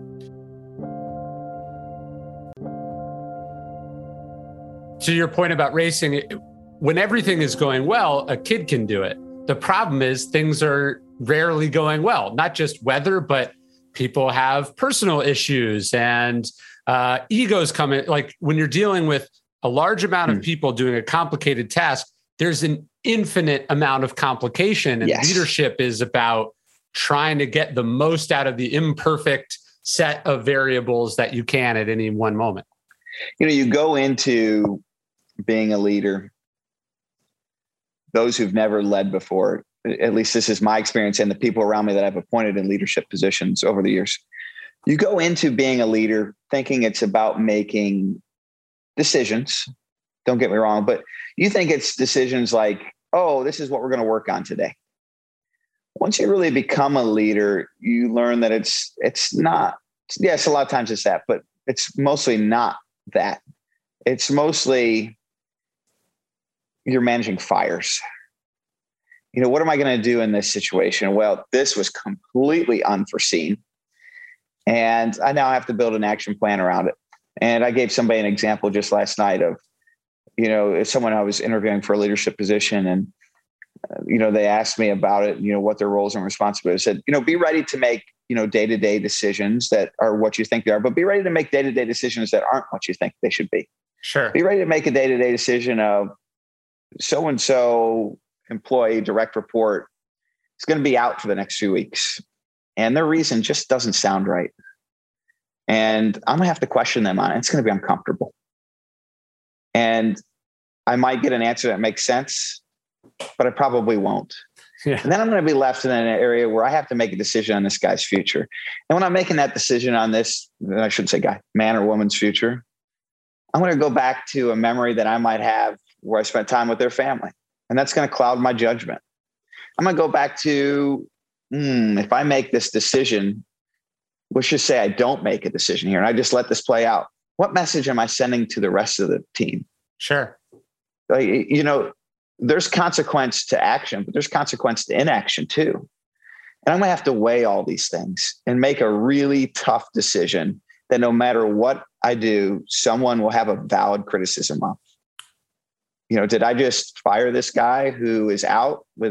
To your point about racing, when everything is going well, a kid can do it. The problem is things are rarely going well, not just weather, but people have personal issues and egos come in. Like when you're dealing with a large amount of people doing a complicated task, there's an infinite amount of complication. And leadership is about trying to get the most out of the imperfect set of variables that you can at any one moment. You go into being a leader, those who've never led before, at least this is my experience and the people around me that I've appointed in leadership positions over the years. You go into being a leader thinking it's about making decisions. Don't get me wrong, but you think it's decisions like, oh, this is what we're going to work on today. Once you really become a leader, you learn that it's not, yes, a lot of times it's that, but it's mostly not that. It's mostly you're managing fires. What am I going to do in this situation? Well, this was completely unforeseen. And I now have to build an action plan around it. And I gave somebody an example just last night of, someone I was interviewing for a leadership position, and, they asked me about it, what their roles and responsibilities. I said, be ready to make, day-to-day decisions that are what you think they are, but be ready to make day-to-day decisions that aren't what you think they should be. Sure. Be ready to make a day-to-day decision of so-and-so employee, direct report is going to be out for the next few weeks. And their reason just doesn't sound right. And I'm going to have to question them on it. It's going to be uncomfortable. And I might get an answer that makes sense, but I probably won't. Yeah. And then I'm going to be left in an area where I have to make a decision on this guy's future. And when I'm making that decision on this, I shouldn't say guy, man or woman's future, I'm going to go back to a memory that I might have where I spent time with their family. And that's going to cloud my judgment. I'm going to go back to, if I make this decision, let's just say I don't make a decision here and I just let this play out. What message am I sending to the rest of the team? Sure. There's consequence to action, but there's consequence to inaction too. And I'm going to have to weigh all these things and make a really tough decision that no matter what I do, someone will have a valid criticism of. Did I just fire this guy who is out with,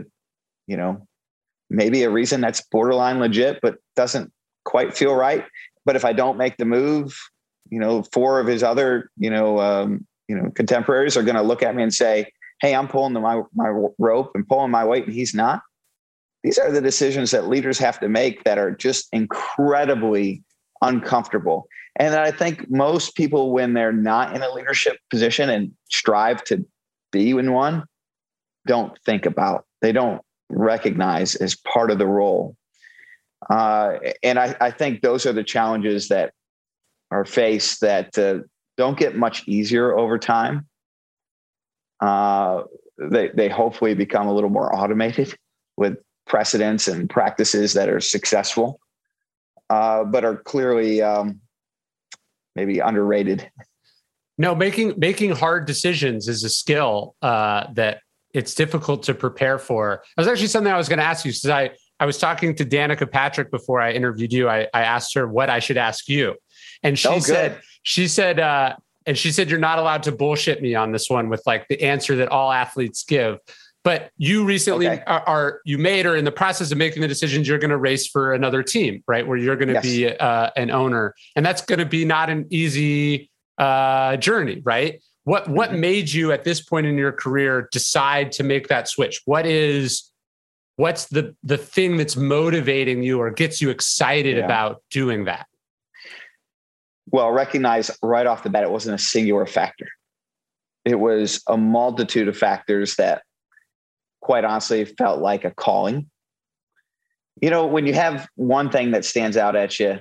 maybe a reason that's borderline legit, but doesn't quite feel right? But if I don't make the move, four of his other, contemporaries are going to look at me and say, hey, I'm pulling my rope and pulling my weight and he's not. These are the decisions that leaders have to make that are just incredibly uncomfortable. And I think most people, when they're not in a leadership position and strive to be in one, don't think about, they don't recognize as part of the role. And I think those are the challenges that are faced that don't get much easier over time. They hopefully become a little more automated with precedents and practices that are successful, but are clearly maybe underrated. No, making hard decisions is a skill that it's difficult to prepare for. That was actually something I was going to ask you. Since I was talking to Danica Patrick before I interviewed you. I asked her what I should ask you, and she said, and she said, you're not allowed to bullshit me on this one with like the answer that all athletes give. But you recently you made or in the process of making the decisions, you're going to race for another team, right? Where you're going to be an owner, and that's going to be not an easy journey, right? What made you at this point in your career decide to make that switch? What's the thing that's motivating you or gets you excited about doing that? Well, recognize right off the bat, it wasn't a singular factor. It was a multitude of factors that, quite honestly, felt like a calling. You know, when you have one thing that stands out at you,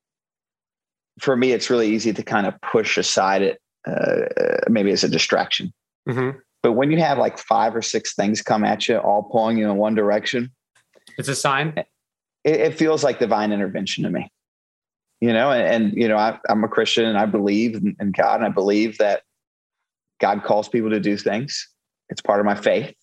for me, it's really easy to kind of push aside it, maybe as a distraction. Mm-hmm. But when you have like 5 or 6 things come at you, all pulling you in one direction, it's a sign. It feels like divine intervention to me. You know, and you know, I'm a Christian and I believe in God, and I believe that God calls people to do things. It's part of my faith.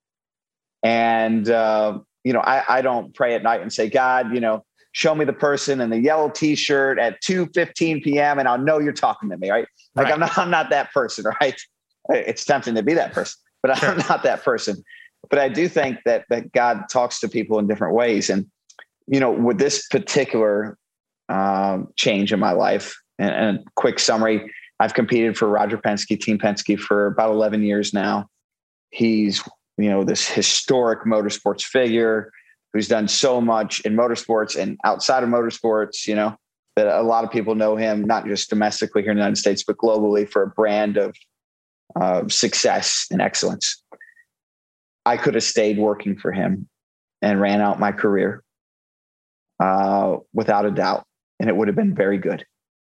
And, you know, I don't pray at night and say, God, you know, show me the person in the yellow t-shirt at 2:15 p.m. and I'll know you're talking to me, right? Like I'm not that person, right? It's tempting to be that person, but I'm not that person. But I do think that God talks to people in different ways. And, you know, with this particular change in my life, and a quick summary, I've competed for Roger Penske, Team Penske, for about 11 years now. He's, you know, this historic motorsports figure who's done so much in motorsports and outside of motorsports, you know, that a lot of people know him, not just domestically here in the United States, but globally for a brand of success and excellence. I could have stayed working for him and ran out my career without a doubt, and it would have been very good.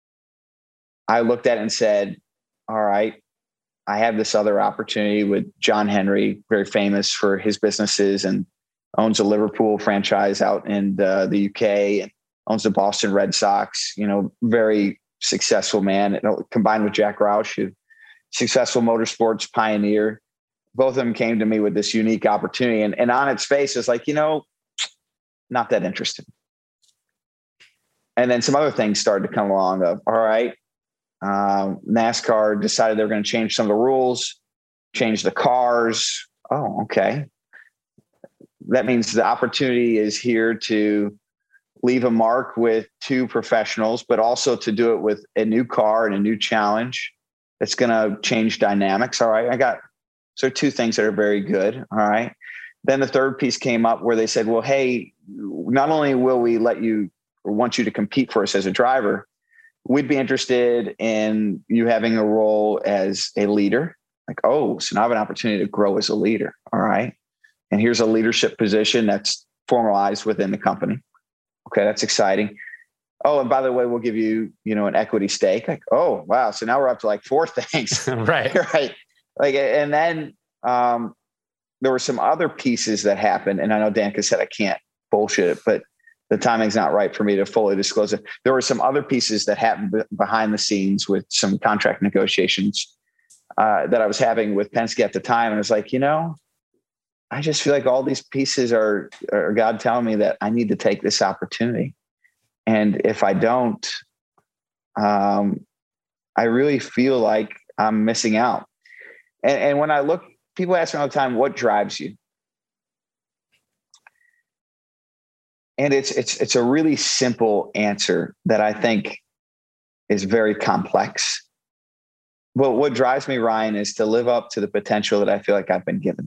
I looked at it and said, all right, I have this other opportunity with John Henry, very famous for his businesses and owns a Liverpool franchise out in the UK and owns the Boston Red Sox, you know, very successful man, combined with Jack Roush, who successful motorsports pioneer. Both of them came to me with this unique opportunity, and on its face is like, you know, not that interested. And then some other things started to come along of, all right, NASCAR decided they were going to change some of the rules, change the cars. Oh, okay. That means the opportunity is here to leave a mark with 2 professionals, but also to do it with a new car and a new challenge that's going to change dynamics. All right. So 2 things that are very good. All right. Then the third piece came up where they said, well, hey, not only will we let you or want you to compete for us as a driver, we'd be interested in you having a role as a leader. Like, oh, so now I have an opportunity to grow as a leader. All right. And here's a leadership position that's formalized within the company. Okay. That's exciting. Oh, and by the way, we'll give you, you know, an equity stake. Like, oh, wow. So now we're up to like 4 things. Right. Right. Like, and then there were some other pieces that happened. And I know Danica said I can't bullshit it, but the timing's not right for me to fully disclose it. There were some other pieces that happened behind the scenes with some contract negotiations that I was having with Penske at the time. And I was like, you know, I just feel like all these pieces are God telling me that I need to take this opportunity. And if I don't, I really feel like I'm missing out. And when I look, people ask me all the time, what drives you? And it's a really simple answer that I think is very complex. But what drives me, Ryan, is to live up to the potential that I feel like I've been given.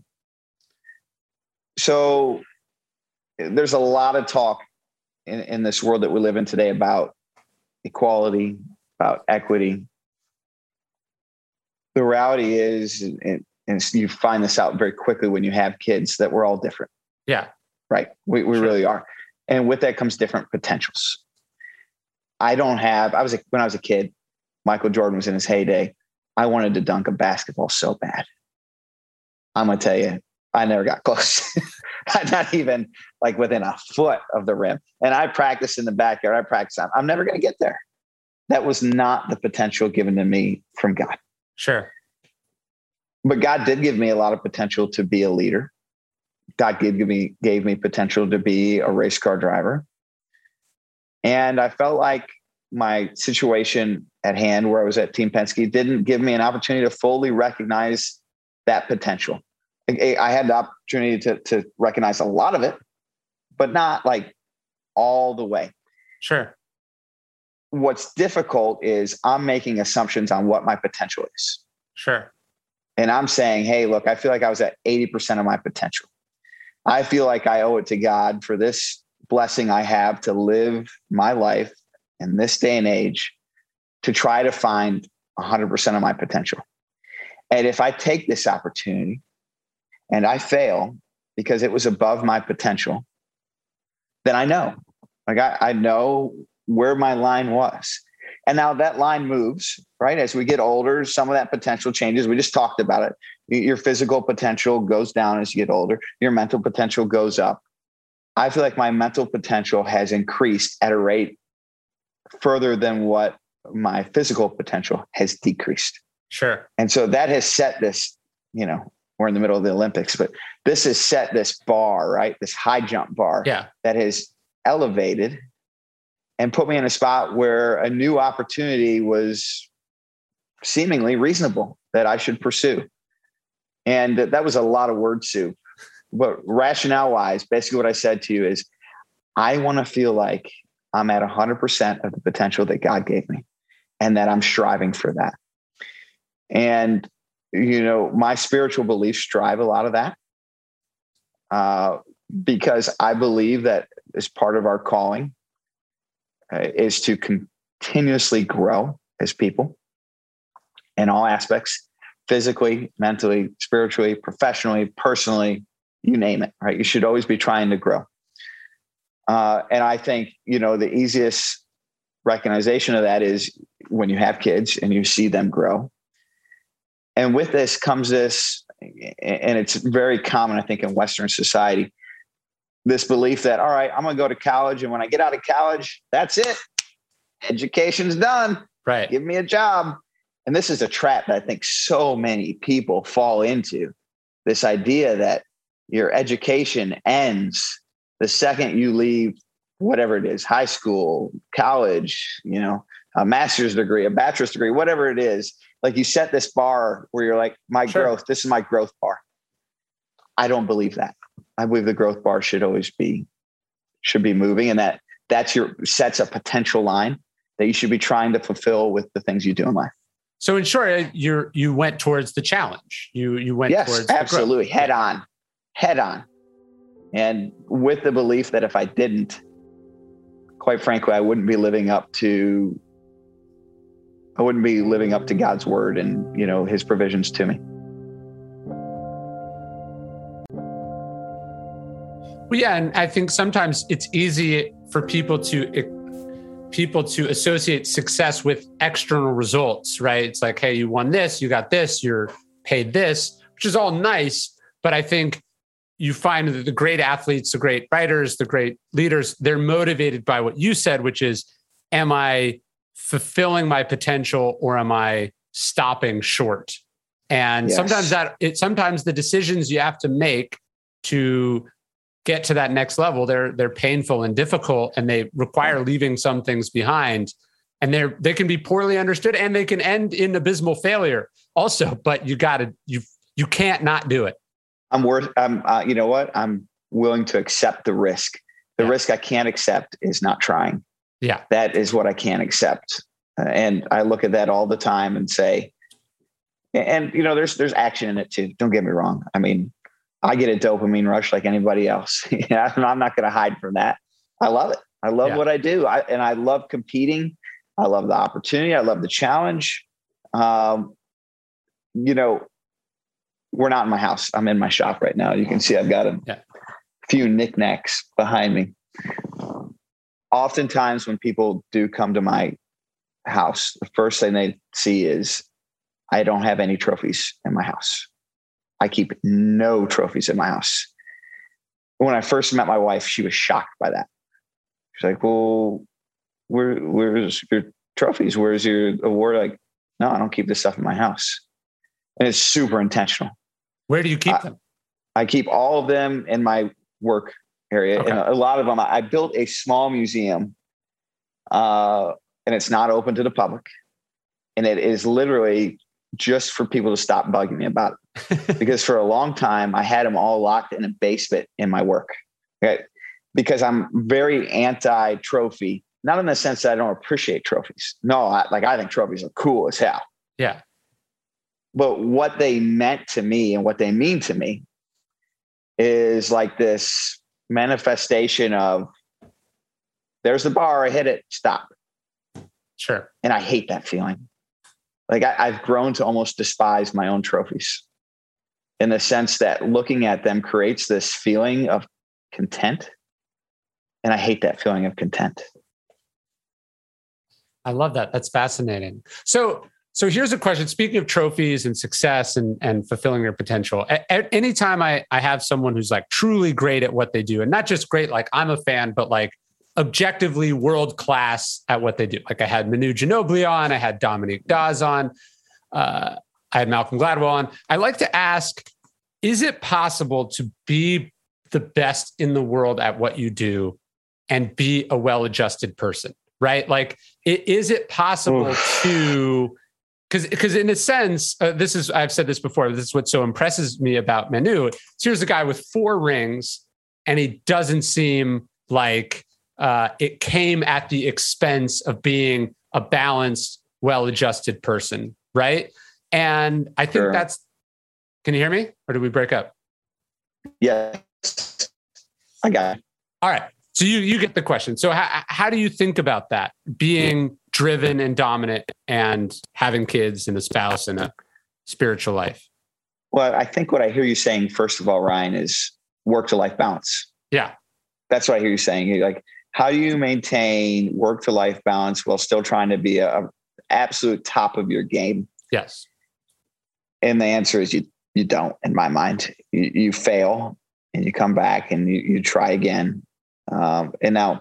So there's a lot of talk in this world that we live in today about equality, about equity. The reality is, and you find this out very quickly when you have kids, that we're all different. Yeah. Right. We sure. Really are. And with that comes different potentials. When I was a kid, Michael Jordan was in his heyday. I wanted to dunk a basketball so bad. I'm going to tell you, I never got close. Not even like within a foot of the rim. And I practiced in the backyard. I'm never going to get there. That was not the potential given to me from God. Sure. But God did give me a lot of potential to be a leader. God gave me potential to be a race car driver. And I felt like my situation at hand where I was at Team Penske didn't give me an opportunity to fully recognize that potential. I had the opportunity to recognize a lot of it, but not like all the way. Sure. What's difficult is I'm making assumptions on what my potential is. Sure. And I'm saying, hey, look, I feel like I was at 80% of my potential. I feel like I owe it to God for this blessing I have to live my life in this day and age to try to find 100% of my potential. And if I take this opportunity and I fail because it was above my potential, then I know, like I know where my line was. And now that line moves, right? As we get older, some of that potential changes. We just talked about it. Your physical potential goes down as you get older. Your mental potential goes up. I feel like my mental potential has increased at a rate further than what my physical potential has decreased. Sure. And so that has set this, we're in the middle of the Olympics, but this has set this bar, right? This high jump bar that has elevated and put me in a spot where a new opportunity was seemingly reasonable that I should pursue. And that was a lot of word soup, but rationale wise, basically what I said to you is I want to feel like I'm at 100% of the potential that God gave me and that I'm striving for that. And, my spiritual beliefs drive a lot of that because I believe that as part of our calling is to continuously grow as people in all aspects, physically, mentally, spiritually, professionally, personally, you name it, right? You should always be trying to grow. And I think, the easiest recognition of that is when you have kids and you see them grow. And with this comes this, and it's very common, I think, in Western society, this belief that, all right, I'm going to go to college. And when I get out of college, that's it. Education's done. Right. Give me a job. And this is a trap that I think so many people fall into, this idea that your education ends the second you leave whatever it is, high school, college, a master's degree, a bachelor's degree, whatever it is. Like you set this bar where you're like, my growth, this is my growth bar. I don't believe that. I believe the growth bar should be moving, and that's sets a potential line that you should be trying to fulfill with the things you do in life. So in short, you went towards the challenge. You went towards absolutely the growth. head on. And with the belief that if I didn't, quite frankly, I wouldn't be living up to God's word and, his provisions to me. Well, yeah. And I think sometimes it's easy for people to associate success with external results, right? It's like, hey, you won this, you got this, you're paid this, which is all nice. But I think you find that the great athletes, the great writers, the great leaders, they're motivated by what you said, which is, am I fulfilling my potential or am I stopping short? And sometimes the decisions you have to make to get to that next level, they're painful and difficult, and they require leaving some things behind. And they can be poorly understood, and they can end in abysmal failure also. But you can't not do it. I'm willing to accept the risk. The risk I can't accept is not trying. Yeah. That is what I can't accept. And I look at that all the time and say, and there's action in it too. Don't get me wrong. I mean, I get a dopamine rush like anybody else. I'm not going to hide from that. I love it. I love what I do. I love competing. I love the opportunity. I love the challenge. We're not in my house. I'm in my shop right now. You can see I've got a few knickknacks behind me. Oftentimes when people do come to my house, the first thing they see is I don't have any trophies in my house. I keep no trophies in my house. When I first met my wife, she was shocked by that. She's like, well, where's your trophies? Where's your award? Like, no, I don't keep this stuff in my house. And it's super intentional. Where do you keep them? I keep all of them in my work area. Okay. And a lot of them, I built a small museum and it's not open to the public. And it is literally just for people to stop bugging me about it. Because for a long time, I had them all locked in a basement in my work. Okay? Because I'm very anti-trophy, not in the sense that I don't appreciate trophies. No, I think trophies are cool as hell. Yeah. But what they meant to me and what they mean to me is like this manifestation of, there's the bar, I hit it, stop. Sure. And I hate that feeling. Like I've grown to almost despise my own trophies in the sense that looking at them creates this feeling of content. And I hate that feeling of content. I love that. That's fascinating. So here's a question. Speaking of trophies and success and fulfilling their potential, at any time I have someone who's like truly great at what they do, and not just great, like I'm a fan, but like objectively world-class at what they do. Like I had Manu Ginobili on, I had Dominique Dawes on, I had Malcolm Gladwell on. I like to ask, is it possible to be the best in the world at what you do and be a well-adjusted person, right? Like, is it possible to, because in a sense, I've said this before, this is what so impresses me about Manu. So here's a guy with 4 rings and he doesn't seem like it came at the expense of being a balanced, well-adjusted person, right? And I think that's, can you hear me? Or did we break up? Yes, I got it. All right. So you get the question. So how do you think about that? Being driven and dominant and having kids and a spouse and a spiritual life? Well, I think what I hear you saying, first of all, Ryan, is work to life balance. Yeah. That's what I hear you saying. You're like, how do you maintain work to life balance while still trying to be a absolute top of your game? Yes. And the answer is you don't, in my mind. You fail and you come back and you try again. And now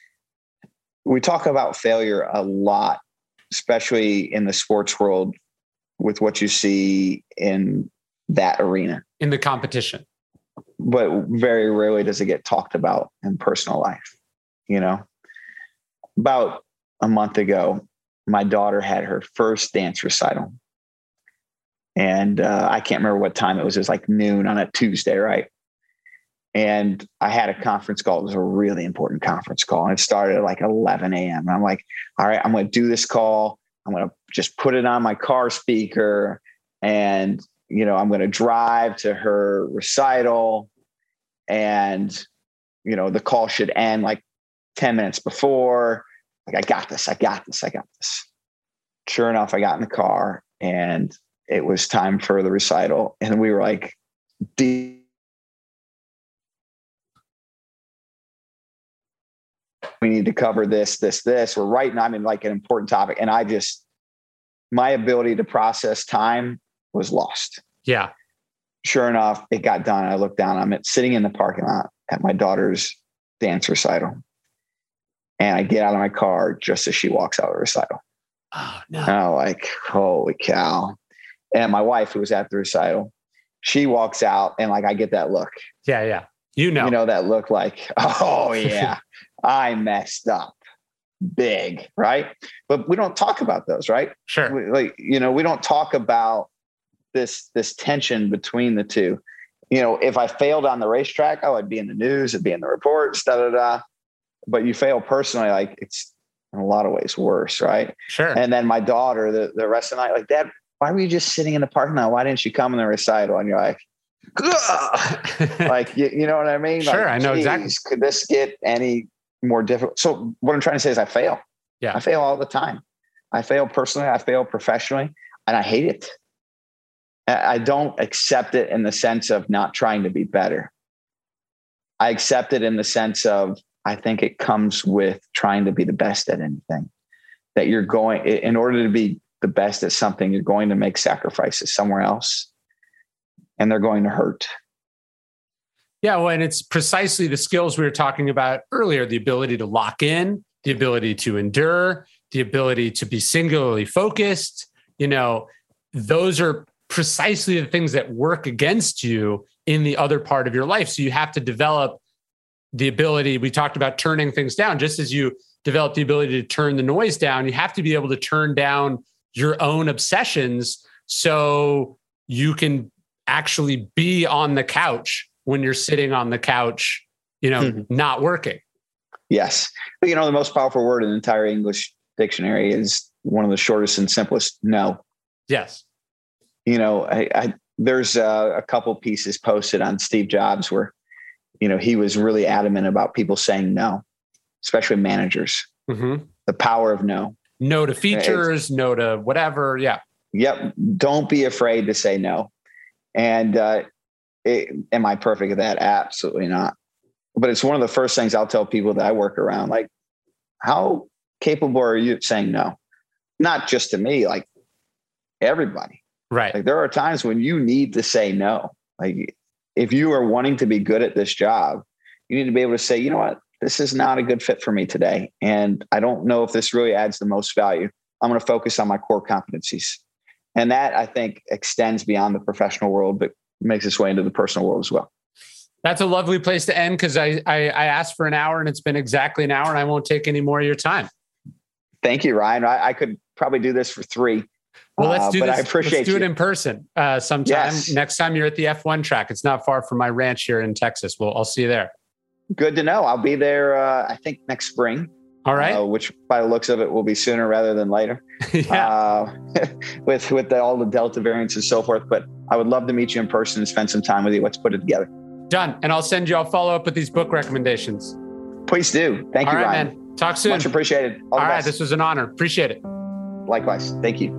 we talk about failure a lot, especially in the sports world with what you see in that arena. In the competition. But very rarely does it get talked about in personal life. You know, about a month ago, my daughter had her first dance recital. And I can't remember what time it was. It was like noon on a Tuesday, right? And I had a conference call. It was a really important conference call. And it started at like 11 a.m. And I'm like, all right, I'm going to do this call. I'm going to just put it on my car speaker. And, I'm going to drive to her recital. And, the call should end like 10 minutes before. Like, I got this. Sure enough, I got in the car and it was time for the recital. And we were like, we need to cover this. We're writing, I'm in like an important topic. And my ability to process time was lost. Yeah. Sure enough, it got done. I looked down, I'm sitting in the parking lot at my daughter's dance recital. And I get out of my car just as she walks out of the recital. Oh, no. And I'm like, holy cow. And my wife, who was at the recital, she walks out and like, I get that look. Yeah. Yeah. That look like, oh yeah, I messed up big. Right. But we don't talk about those, right? Sure. We don't talk about this tension between the two. If I failed on the racetrack, I'd be in the news, it'd be in the reports, But you fail personally, like it's in a lot of ways worse. Right. Sure. And then my daughter, the rest of the night, like, Dad, why were you just sitting in the parking lot? Why didn't you come in the recital? And you're like, like, you know what I mean? Sure. Like, I know exactly. Could this get any more difficult? So what I'm trying to say is I fail. Yeah. I fail all the time. I fail personally. I fail professionally, and I hate it. I don't accept it in the sense of not trying to be better. I accept it in the sense of, I think it comes with trying to be the best at anything. That you're going, in order to be the best at something, you're going to make sacrifices somewhere else, and they're going to hurt. Yeah, well, and it's precisely the skills we were talking about earlier, the ability to lock in, the ability to endure, the ability to be singularly focused. Those are precisely the things that work against you in the other part of your life. So you have to develop the ability, we talked about turning things down, just as you develop the ability to turn the noise down, you have to be able to turn down your own obsessions so you can actually be on the couch when you're sitting on the couch, not working. Yes. But, the most powerful word in the entire English dictionary is one of the shortest and simplest, no. Yes. There's a couple pieces posted on Steve Jobs where, he was really adamant about people saying no, especially managers. Mm-hmm. The power of no. No to features, no to whatever. Yeah. Yep. Don't be afraid to say no. And am I perfect at that? Absolutely not. But it's one of the first things I'll tell people that I work around. Like, how capable are you of saying no? Not just to me, like everybody. Right. Like, there are times when you need to say no. Like, if you are wanting to be good at this job, you need to be able to say, you know what, this is not a good fit for me today. And I don't know if this really adds the most value. I'm going to focus on my core competencies. And that, I think, extends beyond the professional world, but makes its way into the personal world as well. That's a lovely place to end, because I asked for an hour and it's been exactly an hour, and I won't take any more of your time. Thank you, Ryan. I could probably do this for 3. Well, let's do this. I appreciate let's do it in person sometime. Yes. Next time you're at the F1 track. It's not far from my ranch here in Texas. I'll see you there. Good to know. I'll be there, I think, next spring. All right. Which by the looks of it will be sooner rather than later. Yeah. With all the Delta variants and so forth. But I would love to meet you in person and spend some time with you. Let's put it together. Done. And I'll follow up with these book recommendations. Please do. Thank you, Ryan. Man. Talk soon. Much appreciated. All right. This was an honor. Appreciate it. Likewise. Thank you.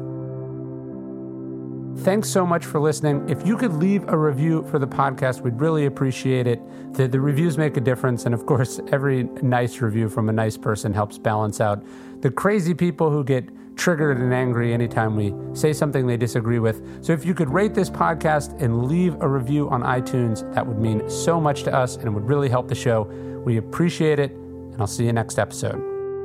Thanks so much for listening. If you could leave a review for the podcast, we'd really appreciate it. The reviews make a difference. And of course, every nice review from a nice person helps balance out the crazy people who get triggered and angry anytime we say something they disagree with. So if you could rate this podcast and leave a review on iTunes, that would mean so much to us and it would really help the show. We appreciate it. And I'll see you next episode.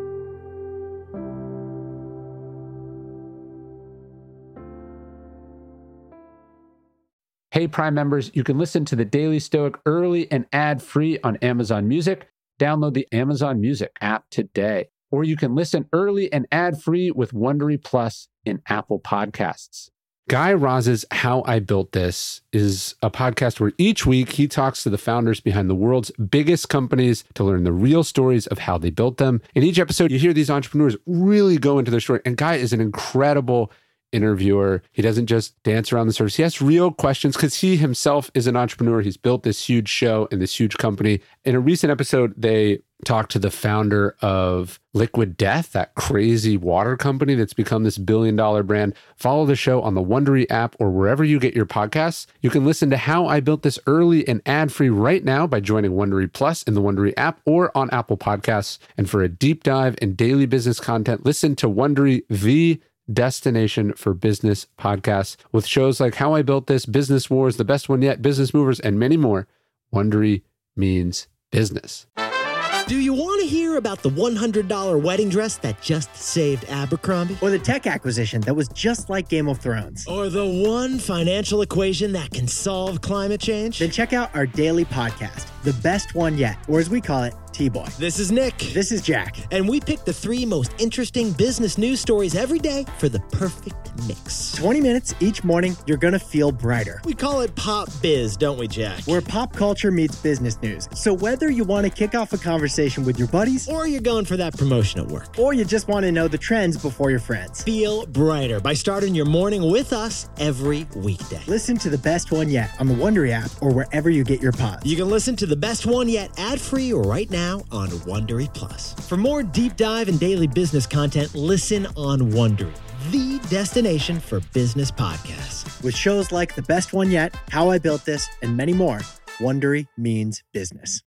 Hey, Prime members, you can listen to The Daily Stoic early and ad-free on Amazon Music. Download the Amazon Music app today. Or you can listen early and ad-free with Wondery Plus in Apple Podcasts. Guy Raz's How I Built This is a podcast where each week he talks to the founders behind the world's biggest companies to learn the real stories of how they built them. In each episode, you hear these entrepreneurs really go into their story. And Guy is an incredible interviewer. He doesn't just dance around the surface. He asks real questions because he himself is an entrepreneur. He's built this huge show and this huge company. In a recent episode, they talked to the founder of Liquid Death, that crazy water company that's become this $1 billion brand. Follow the show on the Wondery app or wherever you get your podcasts. You can listen to How I Built This early and ad-free right now by joining Wondery Plus in the Wondery app or on Apple Podcasts. And for a deep dive in daily business content, listen to Wondery, the destination for business podcasts, with shows like How I Built This, Business Wars, The Best One Yet, Business Movers, and many more. Wondery means business. Do you want to hear about the $100 wedding dress that just saved Abercrombie? Or the tech acquisition that was just like Game of Thrones? Or the one financial equation that can solve climate change? Then check out our daily podcast, The Best One Yet, or as we call it, T-Boy. This is Nick. This is Jack. And we pick the 3 most interesting business news stories every day for the perfect mix. 20 minutes each morning, you're going to feel brighter. We call it Pop Biz, don't we, Jack? Where pop culture meets business news. So whether you want to kick off a conversation with your buddies, or you're going for that promotion at work, or you just want to know the trends before your friends, feel brighter by starting your morning with us every weekday. Listen to The Best One Yet on the Wondery app or wherever you get your pods. You can listen to The Best One Yet ad-free right now on Wondery Plus. For more deep dive and daily business content, listen on Wondery, the destination for business podcasts. With shows like The Best One Yet, How I Built This, and many more, Wondery means business.